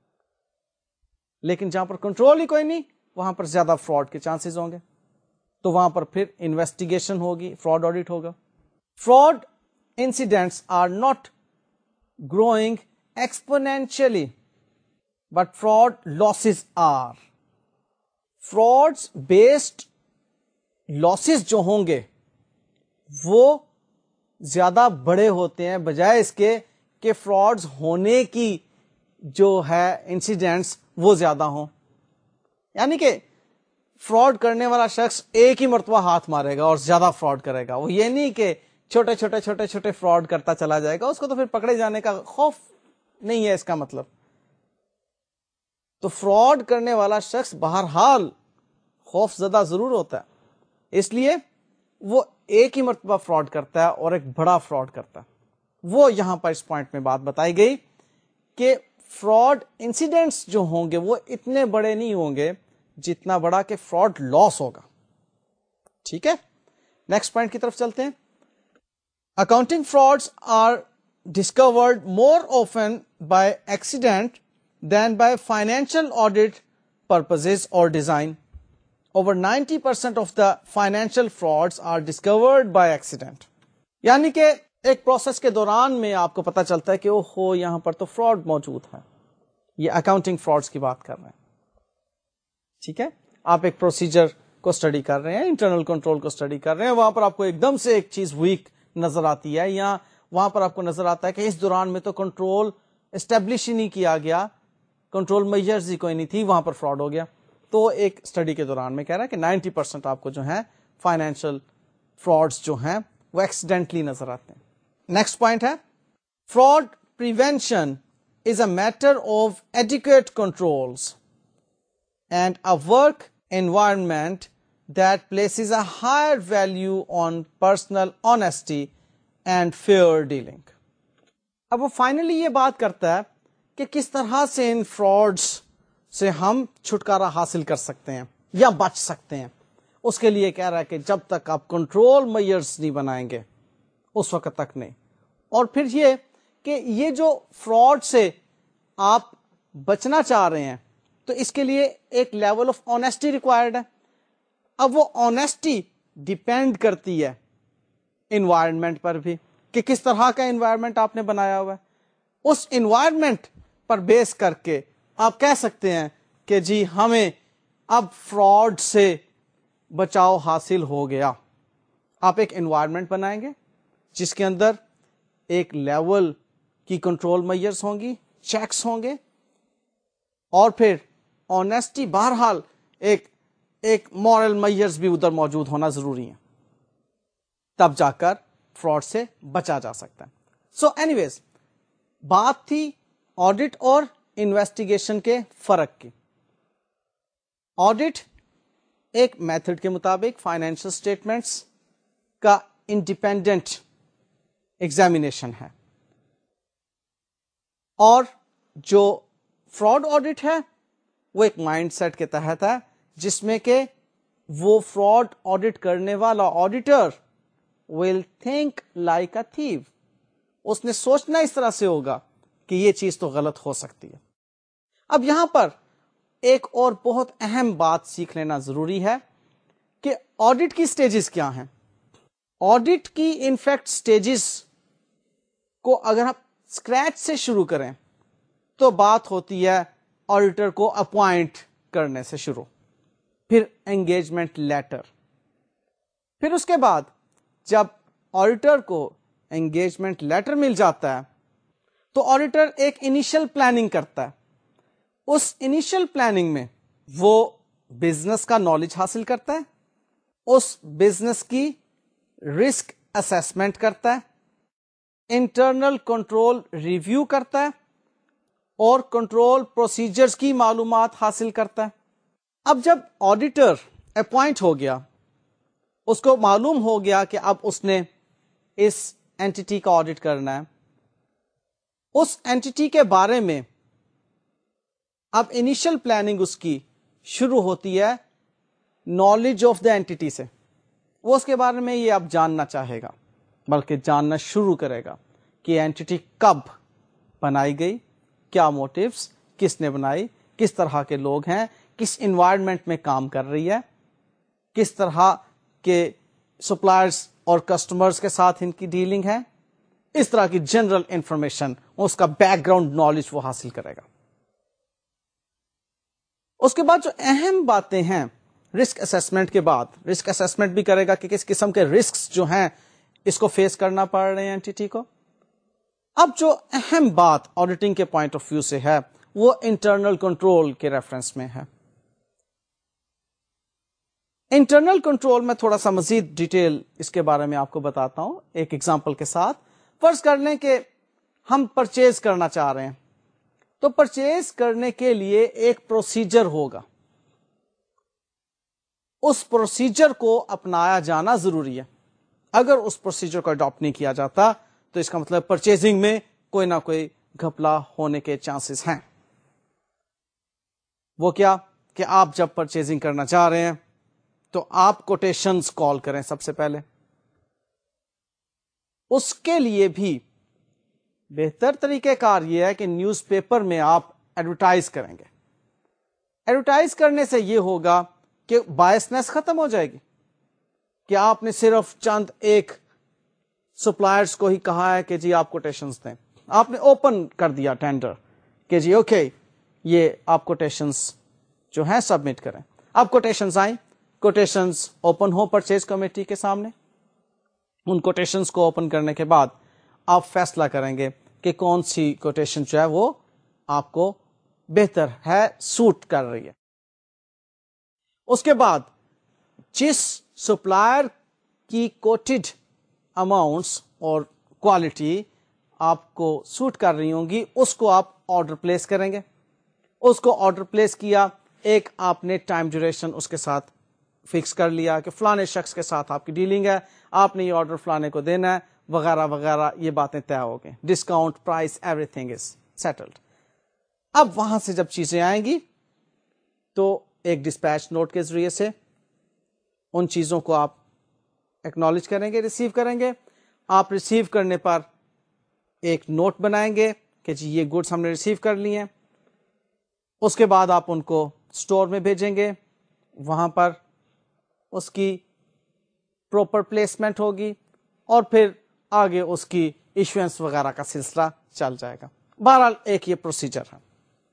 لیکن جہاں پر کنٹرول ہی کوئی نہیں وہاں پر زیادہ فراڈ کے چانسز ہوں گے. تو وہاں پر پھر انویسٹیگیشن ہوگی، فراڈ آڈٹ ہوگا. Fraud incidents are not growing exponentially but fraud losses are. Frauds based losses جو ہوں گے وہ زیادہ بڑے ہوتے ہیں بجائے اس کے کہ فراڈز ہونے کی جو ہے انسیڈنٹس وہ زیادہ ہوں. یعنی کہ فراڈ کرنے والا شخص ایک ہی مرتبہ ہاتھ مارے گا اور زیادہ فراڈ کرے گا. وہ یہ نہیں کہ چھوٹے چھوٹے چھوٹے چھوٹے فراڈ کرتا چلا جائے گا, اس کو تو پھر پکڑے جانے کا خوف نہیں ہے اس کا مطلب. تو فراڈ کرنے والا شخص بہرحال خوف زدہ ضرور ہوتا ہے, اس لیے وہ ایک ہی مرتبہ فراڈ کرتا ہے اور ایک بڑا فراڈ کرتا ہے. وہ یہاں پر اس پوائنٹ میں بات بتائی گئی کہ فراڈ انسیڈنٹس جو ہوں گے وہ اتنے بڑے نہیں ہوں گے جتنا بڑا کہ فراڈ لاس ہوگا. ٹھیک ہے, نیکسٹ پوائنٹ کی طرف چلتے ہیں. Accounting frauds are discovered more often by accident than by financial audit purposes or design. Over ninety percent of the financial frauds are discovered by accident. یعنی کہ ایک پروسیس کے دوران میں آپ کو پتا چلتا ہے کہ او ہو یہاں پر تو فراڈ موجود ہے. یہ اکاؤنٹنگ frauds کی بات کر رہے ہیں. ٹھیک ہے, آپ ایک پروسیجر کو اسٹڈی کر رہے ہیں, انٹرنل کنٹرول کو اسٹڈی کر رہے ہیں, وہاں پر آپ کو ایک دم سے ایک چیز ویک نظر آتی ہے, یا وہاں پر آپ کو نظر آتا ہے کہ اس دوران میں تو کنٹرول اسٹیبلش ہی نہیں کیا گیا, کنٹرول میجرز ہی کوئی نہیں تھی, وہاں پر فراڈ ہو گیا. تو ایک اسٹڈی کے دوران میں کہہ رہا ہے کہ نائنٹی پرسینٹ آپ کو جو ہے فائنینشیل فراڈز جو ہیں وہ ایکسیڈنٹلی نظر آتے ہیں. نیکسٹ پوائنٹ ہے, fraud prevention is a matter of adequate controls and a work environment that places a higher value on personal honesty and fair dealing. اب وہ فائنلی یہ بات کرتا ہے کہ کس طرح سے ان frauds سے ہم چھٹکارا حاصل کر سکتے ہیں یا بچ سکتے ہیں. اس کے لیے کہہ رہا ہے کہ جب تک آپ کنٹرول میئرز نہیں بنائیں گے اس وقت تک نہیں. اور پھر یہ کہ یہ جو فراڈ سے آپ بچنا چاہ رہے ہیں تو اس کے لیے ایک لیول آف آنیسٹی ریکوائرڈ ہے. اب وہ آنیسٹی ڈیپینڈ کرتی ہے انوائرمنٹ پر بھی کہ کس طرح کا انوائرمنٹ آپ نے بنایا ہوا ہے. اس انوائرمنٹ پر بیس کر کے آپ کہہ سکتے ہیں کہ جی ہمیں اب فراڈ سے بچاؤ حاصل ہو گیا. آپ ایک انوائرمنٹ بنائیں گے جس کے اندر ایک لیول کی کنٹرول میئرز ہوں گی, چیکس ہوں گے, اور پھر آنیسٹی بہرحال ایک ایک مورل میئرز بھی ادھر موجود ہونا ضروری ہے, تب جا کر فراڈ سے بچا جا سکتا ہے. سو اینی ویز بات تھی آڈٹ اور انویسٹیگیشن کے فرق کی. آڈٹ ایک میتھڈ کے مطابق فائنینشیل اسٹیٹمنٹس کا انڈیپینڈنٹ ایگزامینیشن ہے, اور جو فراڈ آڈٹ ہے وہ ایک مائنڈ سیٹ کے تحت ہے جس میں کہ وہ فراڈ آڈٹ کرنے والا auditor will think like a thief. اس نے سوچنا اس طرح سے ہوگا کہ یہ چیز تو غلط ہو سکتی ہے. اب یہاں پر ایک اور بہت اہم بات سیکھ لینا ضروری ہے کہ آڈٹ کی سٹیجز کیا ہیں. آڈٹ کی انفیکٹ سٹیجز کو اگر ہم اسکریچ سے شروع کریں تو بات ہوتی ہے آڈیٹر کو اپوائنٹ کرنے سے شروع, پھر انگیجمنٹ لیٹر, پھر اس کے بعد جب آڈیٹر کو انگیجمنٹ لیٹر مل جاتا ہے تو آڈیٹر ایک انیشل پلاننگ کرتا ہے. اس انیشل پلاننگ میں وہ بزنس کا نالج حاصل کرتا ہے, اس بزنس کی رسک اسیسمنٹ کرتا ہے, انٹرنل کنٹرول ریویو کرتا ہے, اور کنٹرول پروسیجرز کی معلومات حاصل کرتا ہے. اب جب آڈیٹر اپوائنٹ ہو گیا, اس کو معلوم ہو گیا کہ اب اس نے اس اینٹی کا آڈٹ کرنا ہے, اس اینٹی کے بارے میں اب انیشل پلاننگ اس کی شروع ہوتی ہے نالج آف دا اینٹی سے. وہ اس کے بارے میں یہ اب جاننا چاہے گا, بلکہ جاننا شروع کرے گا کہ اینٹی کب بنائی گئی, کیا موٹیوز, کس نے بنائی, کس طرح کے لوگ ہیں, کس انوائرمنٹ میں کام کر رہی ہے, کس طرح کے سپلائرز اور کسٹمرز کے ساتھ ان کی ڈیلنگ ہے. اس طرح کی جنرل انفارمیشن, اس کا بیک گراؤنڈ نالج وہ حاصل کرے گا. اس کے بعد جو اہم باتیں ہیں رسک اسیسمنٹ کے بعد, رسک اسیسمنٹ بھی کرے گا کہ کس قسم کے رسکس جو ہیں اس کو فیس کرنا پڑ رہے ہیں اینٹی کو. اب جو اہم بات آڈیٹنگ کے پوائنٹ آف ویو سے ہے وہ انٹرنل کنٹرول کے ریفرنس میں ہے. انٹرنل کنٹرول میں تھوڑا سا مزید ڈیٹیل اس کے بارے میں آپ کو بتاتا ہوں ایک ایگزامپل کے ساتھ. فرض کر لیں کہ ہم پرچیز کرنا چاہ رہے ہیں, تو پرچیز کرنے کے لیے ایک پروسیجر ہوگا, اس پروسیجر کو اپنایا جانا ضروری ہے. اگر اس پروسیجر کو اڈاپٹ نہیں کیا جاتا تو اس کا مطلب پرچیزنگ میں کوئی نہ کوئی گھپلا ہونے کے چانسز ہیں. وہ کیا کہ آپ جب پرچیزنگ کرنا چاہ رہے ہیں تو آپ کوٹیشنز کال کریں سب سے پہلے. اس کے لیے بھی بہتر طریقہ کار یہ ہے کہ نیوز پیپر میں آپ ایڈورٹائز کریں گے. ایڈورٹائز کرنے سے یہ ہوگا کہ بائسنس ختم ہو جائے گی کہ آپ نے صرف چند ایک سپلائرز کو ہی کہا ہے کہ جی آپ کوٹیشنز دیں. آپ نے اوپن کر دیا ٹینڈر کہ جی اوکے یہ آپ کوٹیشنز جو ہیں سبمٹ کریں. اب کوٹیشنز آئیں, کوٹیشنز اوپن ہو پرچیز کمیٹی کے سامنے. ان کوٹیشنز کو اوپن کرنے کے بعد آپ فیصلہ کریں گے کہ کون سی کوٹیشن جو ہے وہ آپ کو بہتر ہے, سوٹ کر رہی ہے. اس کے بعد جس سپلائر کی کوٹڈ اماؤنٹس اور کوالٹی آپ کو سوٹ کر رہی ہوں گی اس کو آپ آرڈر پلیس کریں گے. اس کو آرڈر پلیس کیا, ایک آپ نے ٹائم ڈیوریشن اس کے ساتھ فکس کر لیا کہ فلانے شخص کے ساتھ آپ کی ڈیلنگ ہے, آپ نے یہ آرڈر فلانے کو دینا ہے وغیرہ وغیرہ, یہ باتیں طے ہو گئی. Discount, price, everything is settled. اب وہاں سے جب چیزیں آئیں گی تو ایک ڈسپیچ نوٹ کے ذریعے سے ان چیزوں کو آپ ایکنالج کریں گے, ریسیو کریں گے. آپ ریسیو کرنے پر ایک نوٹ بنائیں گے کہ جی یہ گڈس ہم نے ریسیو کر لی ہیں. اس کے بعد آپ ان کو اسٹور میں بھیجیں گے, وہاں پر اس کی پراپر پلیسمنٹ ہوگی اور پھر آگے اس کی ایشوئنس وغیرہ کا سلسلہ چل جائے گا. بہرحال ایک یہ پروسیجر ہے.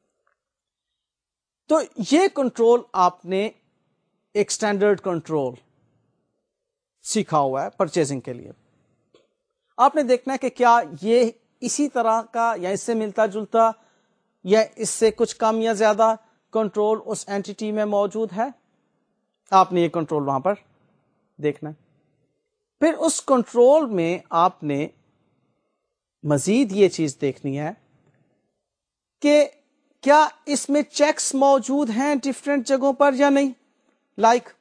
تو یہ کنٹرول آپ نے ایک سٹینڈرڈ کنٹرول سیکھا ہوا ہے پرچیزنگ کے لیے. آپ نے دیکھنا ہے کہ کیا یہ اسی طرح کا یا اس سے ملتا جلتا یا اس سے کچھ کم یا زیادہ کنٹرول اس اینٹی میں موجود ہے. آپ نے یہ کنٹرول وہاں پر دیکھنا ہے. پھر اس کنٹرول میں آپ نے مزید یہ چیز دیکھنی ہے کہ کیا اس میں چیکس موجود ہیں ڈفرینٹ جگہوں پر یا نہیں. لائک like,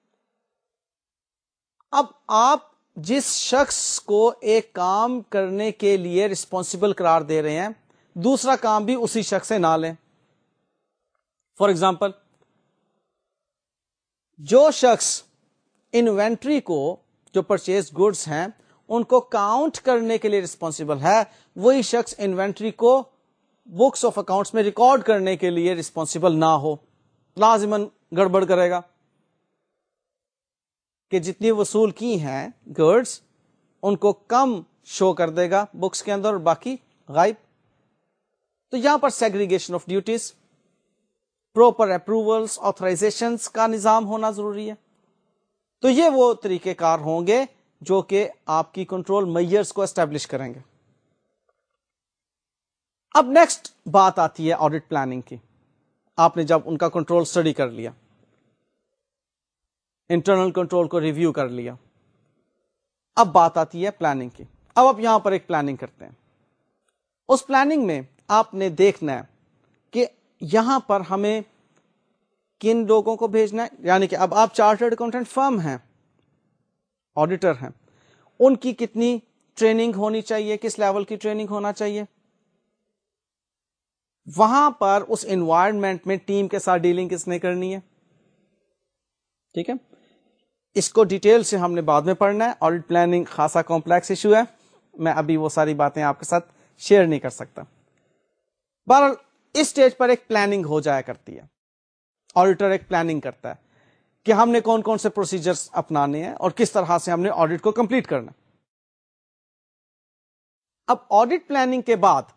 اب آپ جس شخص کو ایک کام کرنے کے لیے رسپانسبل قرار دے رہے ہیں دوسرا کام بھی اسی شخص سے نہ لیں. فار ایگزامپل, جو شخص انوینٹری کو, جو پرچیز گڈس ہیں ان کو کاؤنٹ کرنے کے لیے رسپانسبل ہے, وہی شخص انوینٹری کو بکس آف اکاؤنٹس میں ریکارڈ کرنے کے لیے رسپانسبل نہ ہو. لازماً گڑبڑ کرے گا کہ جتنی وصول کی ہیں گڈس ان کو کم شو کر دے گا بکس کے اندر اور باقی غائب. تو یہاں پر segregation of duties, proper approvals, authorisations کا نظام ہونا ضروری ہے. تو یہ وہ طریقہ کار ہوں گے جو کہ آپ کی کنٹرول میئرز کو اسٹیبلش کریں گے. اب نیکسٹ بات آتی ہے آڈٹ پلاننگ کی. آپ نے جب ان کا کنٹرول اسٹڈی کر لیا, انٹرنل کنٹرول کو ریویو کر لیا, اب بات آتی ہے پلاننگ کی. اب آپ یہاں پر ایک پلاننگ کرتے ہیں. اس پلاننگ میں آپ نے دیکھنا ہے کہ یہاں پر ہمیں کن لوگوں کو بھیجنا ہے. یعنی کہ اب آپ چارٹرڈ اکاؤنٹنٹ فرم ہیں, آڈیٹر ہیں, ان کی کتنی ٹریننگ ہونی چاہیے, کس لیول کی ٹریننگ ہونا چاہیے. وہاں پر اس انوائرمنٹ میں ٹیم کے ساتھ ڈیلنگ کس نے کرنی ہے. ٹھیک ہے, اس کو ڈیٹیل سے ہم نے بعد میں پڑھنا ہے. آڈٹ پلاننگ خاصا کمپلیکس ایشو ہے, میں ابھی وہ ساری باتیں آپ کے ساتھ شیئر نہیں کر سکتا. بہرحال اس سٹیج پر ایک پلاننگ ہو جایا کرتی ہے. آڈیٹر ایک پلاننگ کرتا ہے کہ ہم نے کون کون سے پروسیجرز اپنانے ہیں اور کس طرح سے ہم نے آڈٹ کو کمپلیٹ کرنا. اب آڈٹ پلاننگ کے بعد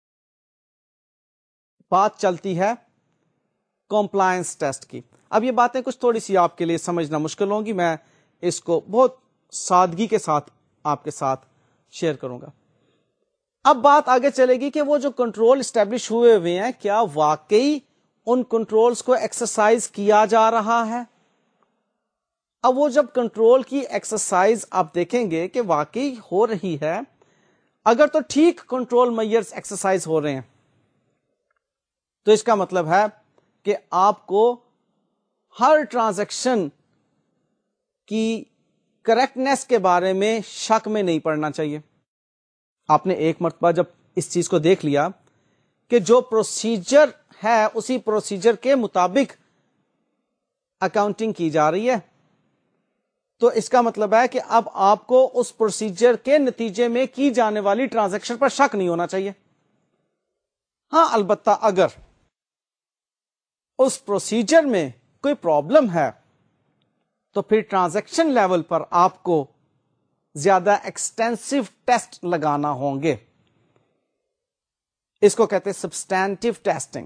بات چلتی ہے کمپلائنس ٹیسٹ کی. اب یہ باتیں کچھ تھوڑی سی آپ کے لیے سمجھنا مشکل ہوں گی, میں اس کو بہت سادگی کے ساتھ آپ کے ساتھ شیئر کروں گا. اب بات آگے چلے گی کہ وہ جو کنٹرول اسٹیبلش ہوئے ہوئے ہیں کیا واقعی ان کنٹرولز کو ایکسرسائز کیا جا رہا ہے. اب وہ جب کنٹرول کی ایکسرسائز آپ دیکھیں گے کہ واقعی ہو رہی ہے، اگر تو ٹھیک کنٹرول میئرز ایکسرسائز ہو رہے ہیں تو اس کا مطلب ہے کہ آپ کو ہر ٹرانزیکشن کی کریکٹنیس کے بارے میں شک میں نہیں پڑنا چاہیے. آپ نے ایک مرتبہ جب اس چیز کو دیکھ لیا کہ جو پروسیجر ہے اسی پروسیجر کے مطابق اکاؤنٹنگ کی جا رہی ہے، تو اس کا مطلب ہے کہ اب آپ کو اس پروسیجر کے نتیجے میں کی جانے والی ٹرانزیکشن پر شک نہیں ہونا چاہیے. ہاں البتہ اگر اس پروسیجر میں کوئی پرابلم ہے تو پھر ٹرانزیکشن لیول پر آپ کو زیادہ ایکسٹینسو ٹیسٹ لگانا ہوں گے. اس کو کہتے ہیں سبسٹینٹیو ٹیسٹنگ.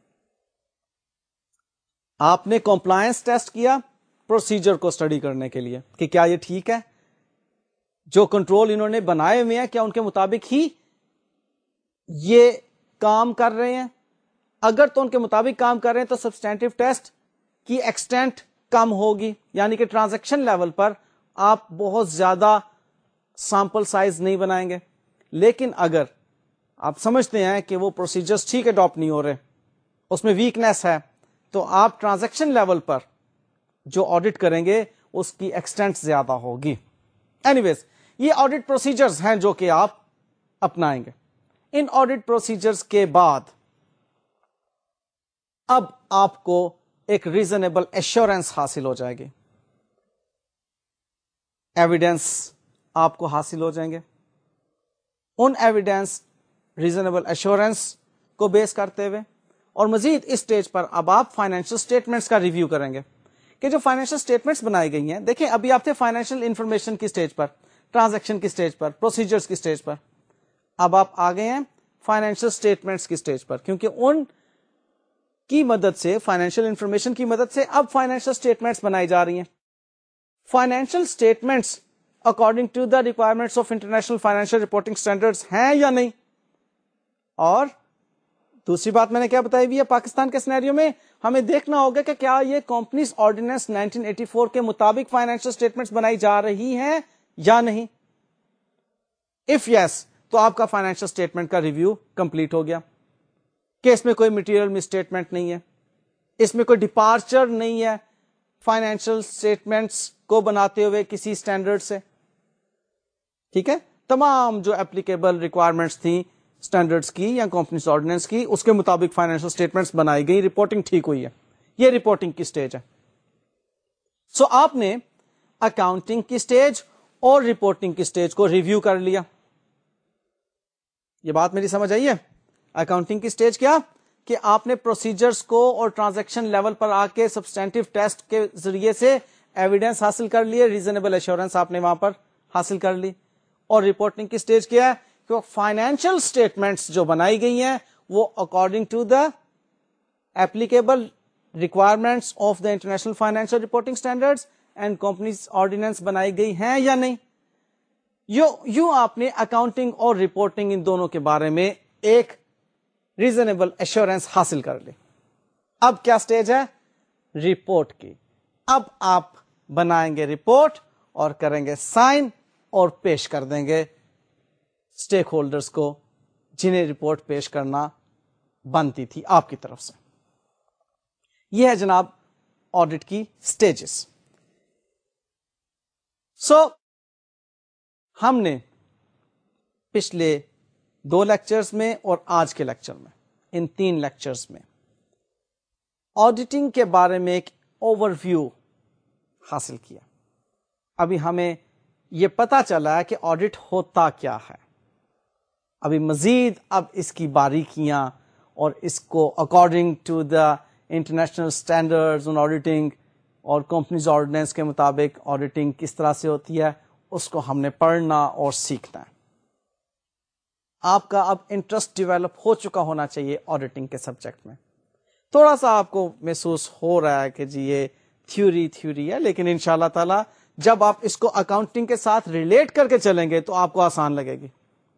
آپ نے کمپلائنس ٹیسٹ کیا پروسیجر کو اسٹڈی کرنے کے لیے کہ کیا یہ ٹھیک ہے، جو کنٹرول انہوں نے بنائے ہوئے ہیں کیا ان کے مطابق ہی یہ کام کر رہے ہیں. اگر تو ان کے مطابق کام کر رہے ہیں تو سبسٹینٹیو ٹیسٹ کی ایکسٹینٹ کم ہوگی، یعنی کہ ٹرانزیکشن لیول پر آپ بہت زیادہ سیمپل سائز نہیں بنائیں گے. لیکن اگر آپ سمجھتے ہیں کہ وہ پروسیجرز ٹھیک اڈاپٹ نہیں ہو رہے، اس میں ویکنیس ہے، تو آپ ٹرانزیکشن لیول پر جو آڈٹ کریں گے اس کی ایکسٹینٹ زیادہ ہوگی. اینی ویز یہ آڈٹ پروسیجرز ہیں جو کہ آپ اپنائیں گے. ان آڈٹ پروسیجرز کے بعد اب آپ کو ایک ریزنیبل ایشورنس حاصل ہو جائے گی، ایویڈنس آپ کو حاصل ہو جائیں گے. ان ایویڈنس ریزنیبل ایشورنس کو بیس کرتے ہوئے اور مزید اس سٹیج پر اب آپ فائنینشیل سٹیٹمنٹس کا ریویو کریں گے کہ جو فائنینشیل سٹیٹمنٹس بنائی گئی ہیں. دیکھیں ابھی آپ تھے فائنینشیل انفارمیشن کی سٹیج پر، ٹرانزیکشن کی سٹیج پر، پروسیجرز کی سٹیج پر. اب آپ آ گئے ہیں فائنینشیل سٹیٹمنٹس کی سٹیج پر، کیونکہ ان کی مدد سے، فائنینشیل انفارمیشن کی مدد سے اب فائنینشیل سٹیٹمنٹس بنائی جا رہی ہیں. Financial statements according to the requirements of international financial reporting standards ہیں یا نہیں. اور دوسری بات میں نے کیا بتائی ہوئی ہے، پاکستان کے سینیریو میں ہمیں دیکھنا ہوگا کہ کیا یہ companies ordinance nineteen eighty four کے مطابق فائنینشیل سٹیٹمنٹس بنائی جا رہی ہیں یا نہیں. اف یس تو آپ کا فائنینشیل سٹیٹمنٹ کا ریویو کمپلیٹ ہو گیا کہ اس میں کوئی مٹیریل مس اسٹیٹمنٹ نہیں ہے، اس میں کوئی ڈپارچر نہیں ہے فائنینشیل سٹیٹمنٹس کو بناتے ہوئے کسی اسٹینڈرڈ سے. ٹھیک ہے، تمام جو اپلیکیبل ریکوائرمنٹس تھیں اسٹینڈرڈس کی یا کمپنیز آرڈیننس کی اس کے مطابق فائنینشیل سٹیٹمنٹس بنائی گئی، رپورٹنگ ٹھیک ہوئی ہے. یہ رپورٹنگ کی سٹیج ہے. سو so, آپ نے اکاؤنٹنگ کی سٹیج اور رپورٹنگ کی سٹیج کو ریویو کر لیا. یہ بات میری سمجھ آئی ہے؟ اکاؤنٹنگ کی سٹیج کیا کہ آپ نے پروسیجرز کو اور ٹرانزیکشن لیول پر آ کے سبسٹینٹیو ٹیسٹ کے ذریعے سے ایویڈنس حاصل کر لیے، ریزنیبل ایشورنس آپ نے وہاں پر حاصل کر لی. اور رپورٹنگ کی سٹیج کیا ہے کہ فائنینشیل سٹیٹمنٹس جو بنائی گئی ہیں وہ according to the applicable requirements of the international financial reporting standards and companies ordinance بنائی گئی ہیں یا نہیں. یوں یوں آپ نے اکاؤنٹنگ اور رپورٹنگ ان دونوں کے بارے میں ایک ریزنیبل ایشورنس حاصل کر لی. اب کیا سٹیج ہے؟ رپورٹ کی. اب آپ بنائیں گے رپورٹ اور کریں گے سائن اور پیش کر دیں گے اسٹیک ہولڈرز کو جنہیں رپورٹ پیش کرنا بنتی تھی آپ کی طرف سے. یہ ہے جناب آڈٹ کی سٹیجز. سو so, ہم نے پچھلے دو لیکچرز میں اور آج کے لیکچر میں، ان تین لیکچرز میں آڈیٹنگ کے بارے میں ایک اوور ویو حاصل کیا. ابھی ہمیں یہ پتا چلا ہے کہ آڈٹ ہوتا کیا ہے. ابھی مزید اب اس کی باریکیاں اور اس کو according to the international standards on auditing اور کمپنیز آرڈیننس کے مطابق آڈیٹنگ کس طرح سے ہوتی ہے اس کو ہم نے پڑھنا اور سیکھنا ہے. آپ کا اب انٹرسٹ ڈیولپ ہو چکا ہونا چاہیے آڈیٹنگ کے سبجیکٹ میں. تھوڑا سا آپ کو محسوس ہو رہا ہے کہ جی یہ تھیوری تھیوری ہے، لیکن انشاءاللہ تعالی جب آپ اس کو اکاؤنٹنگ کے ساتھ ریلیٹ کر کے چلیں گے تو آپ کو آسان لگے گی.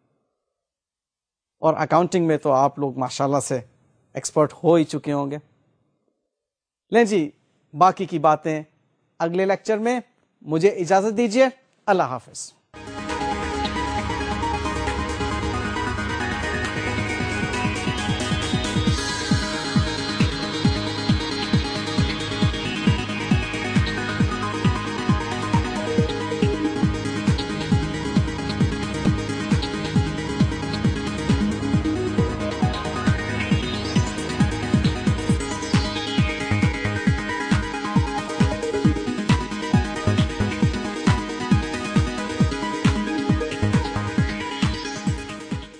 اور اکاؤنٹنگ میں تو آپ لوگ ماشاءاللہ سے ایکسپرٹ ہو ہی چکے ہوں گے. لیں جی باقی کی باتیں اگلے لیکچر میں. مجھے اجازت دیجیے. اللہ حافظ.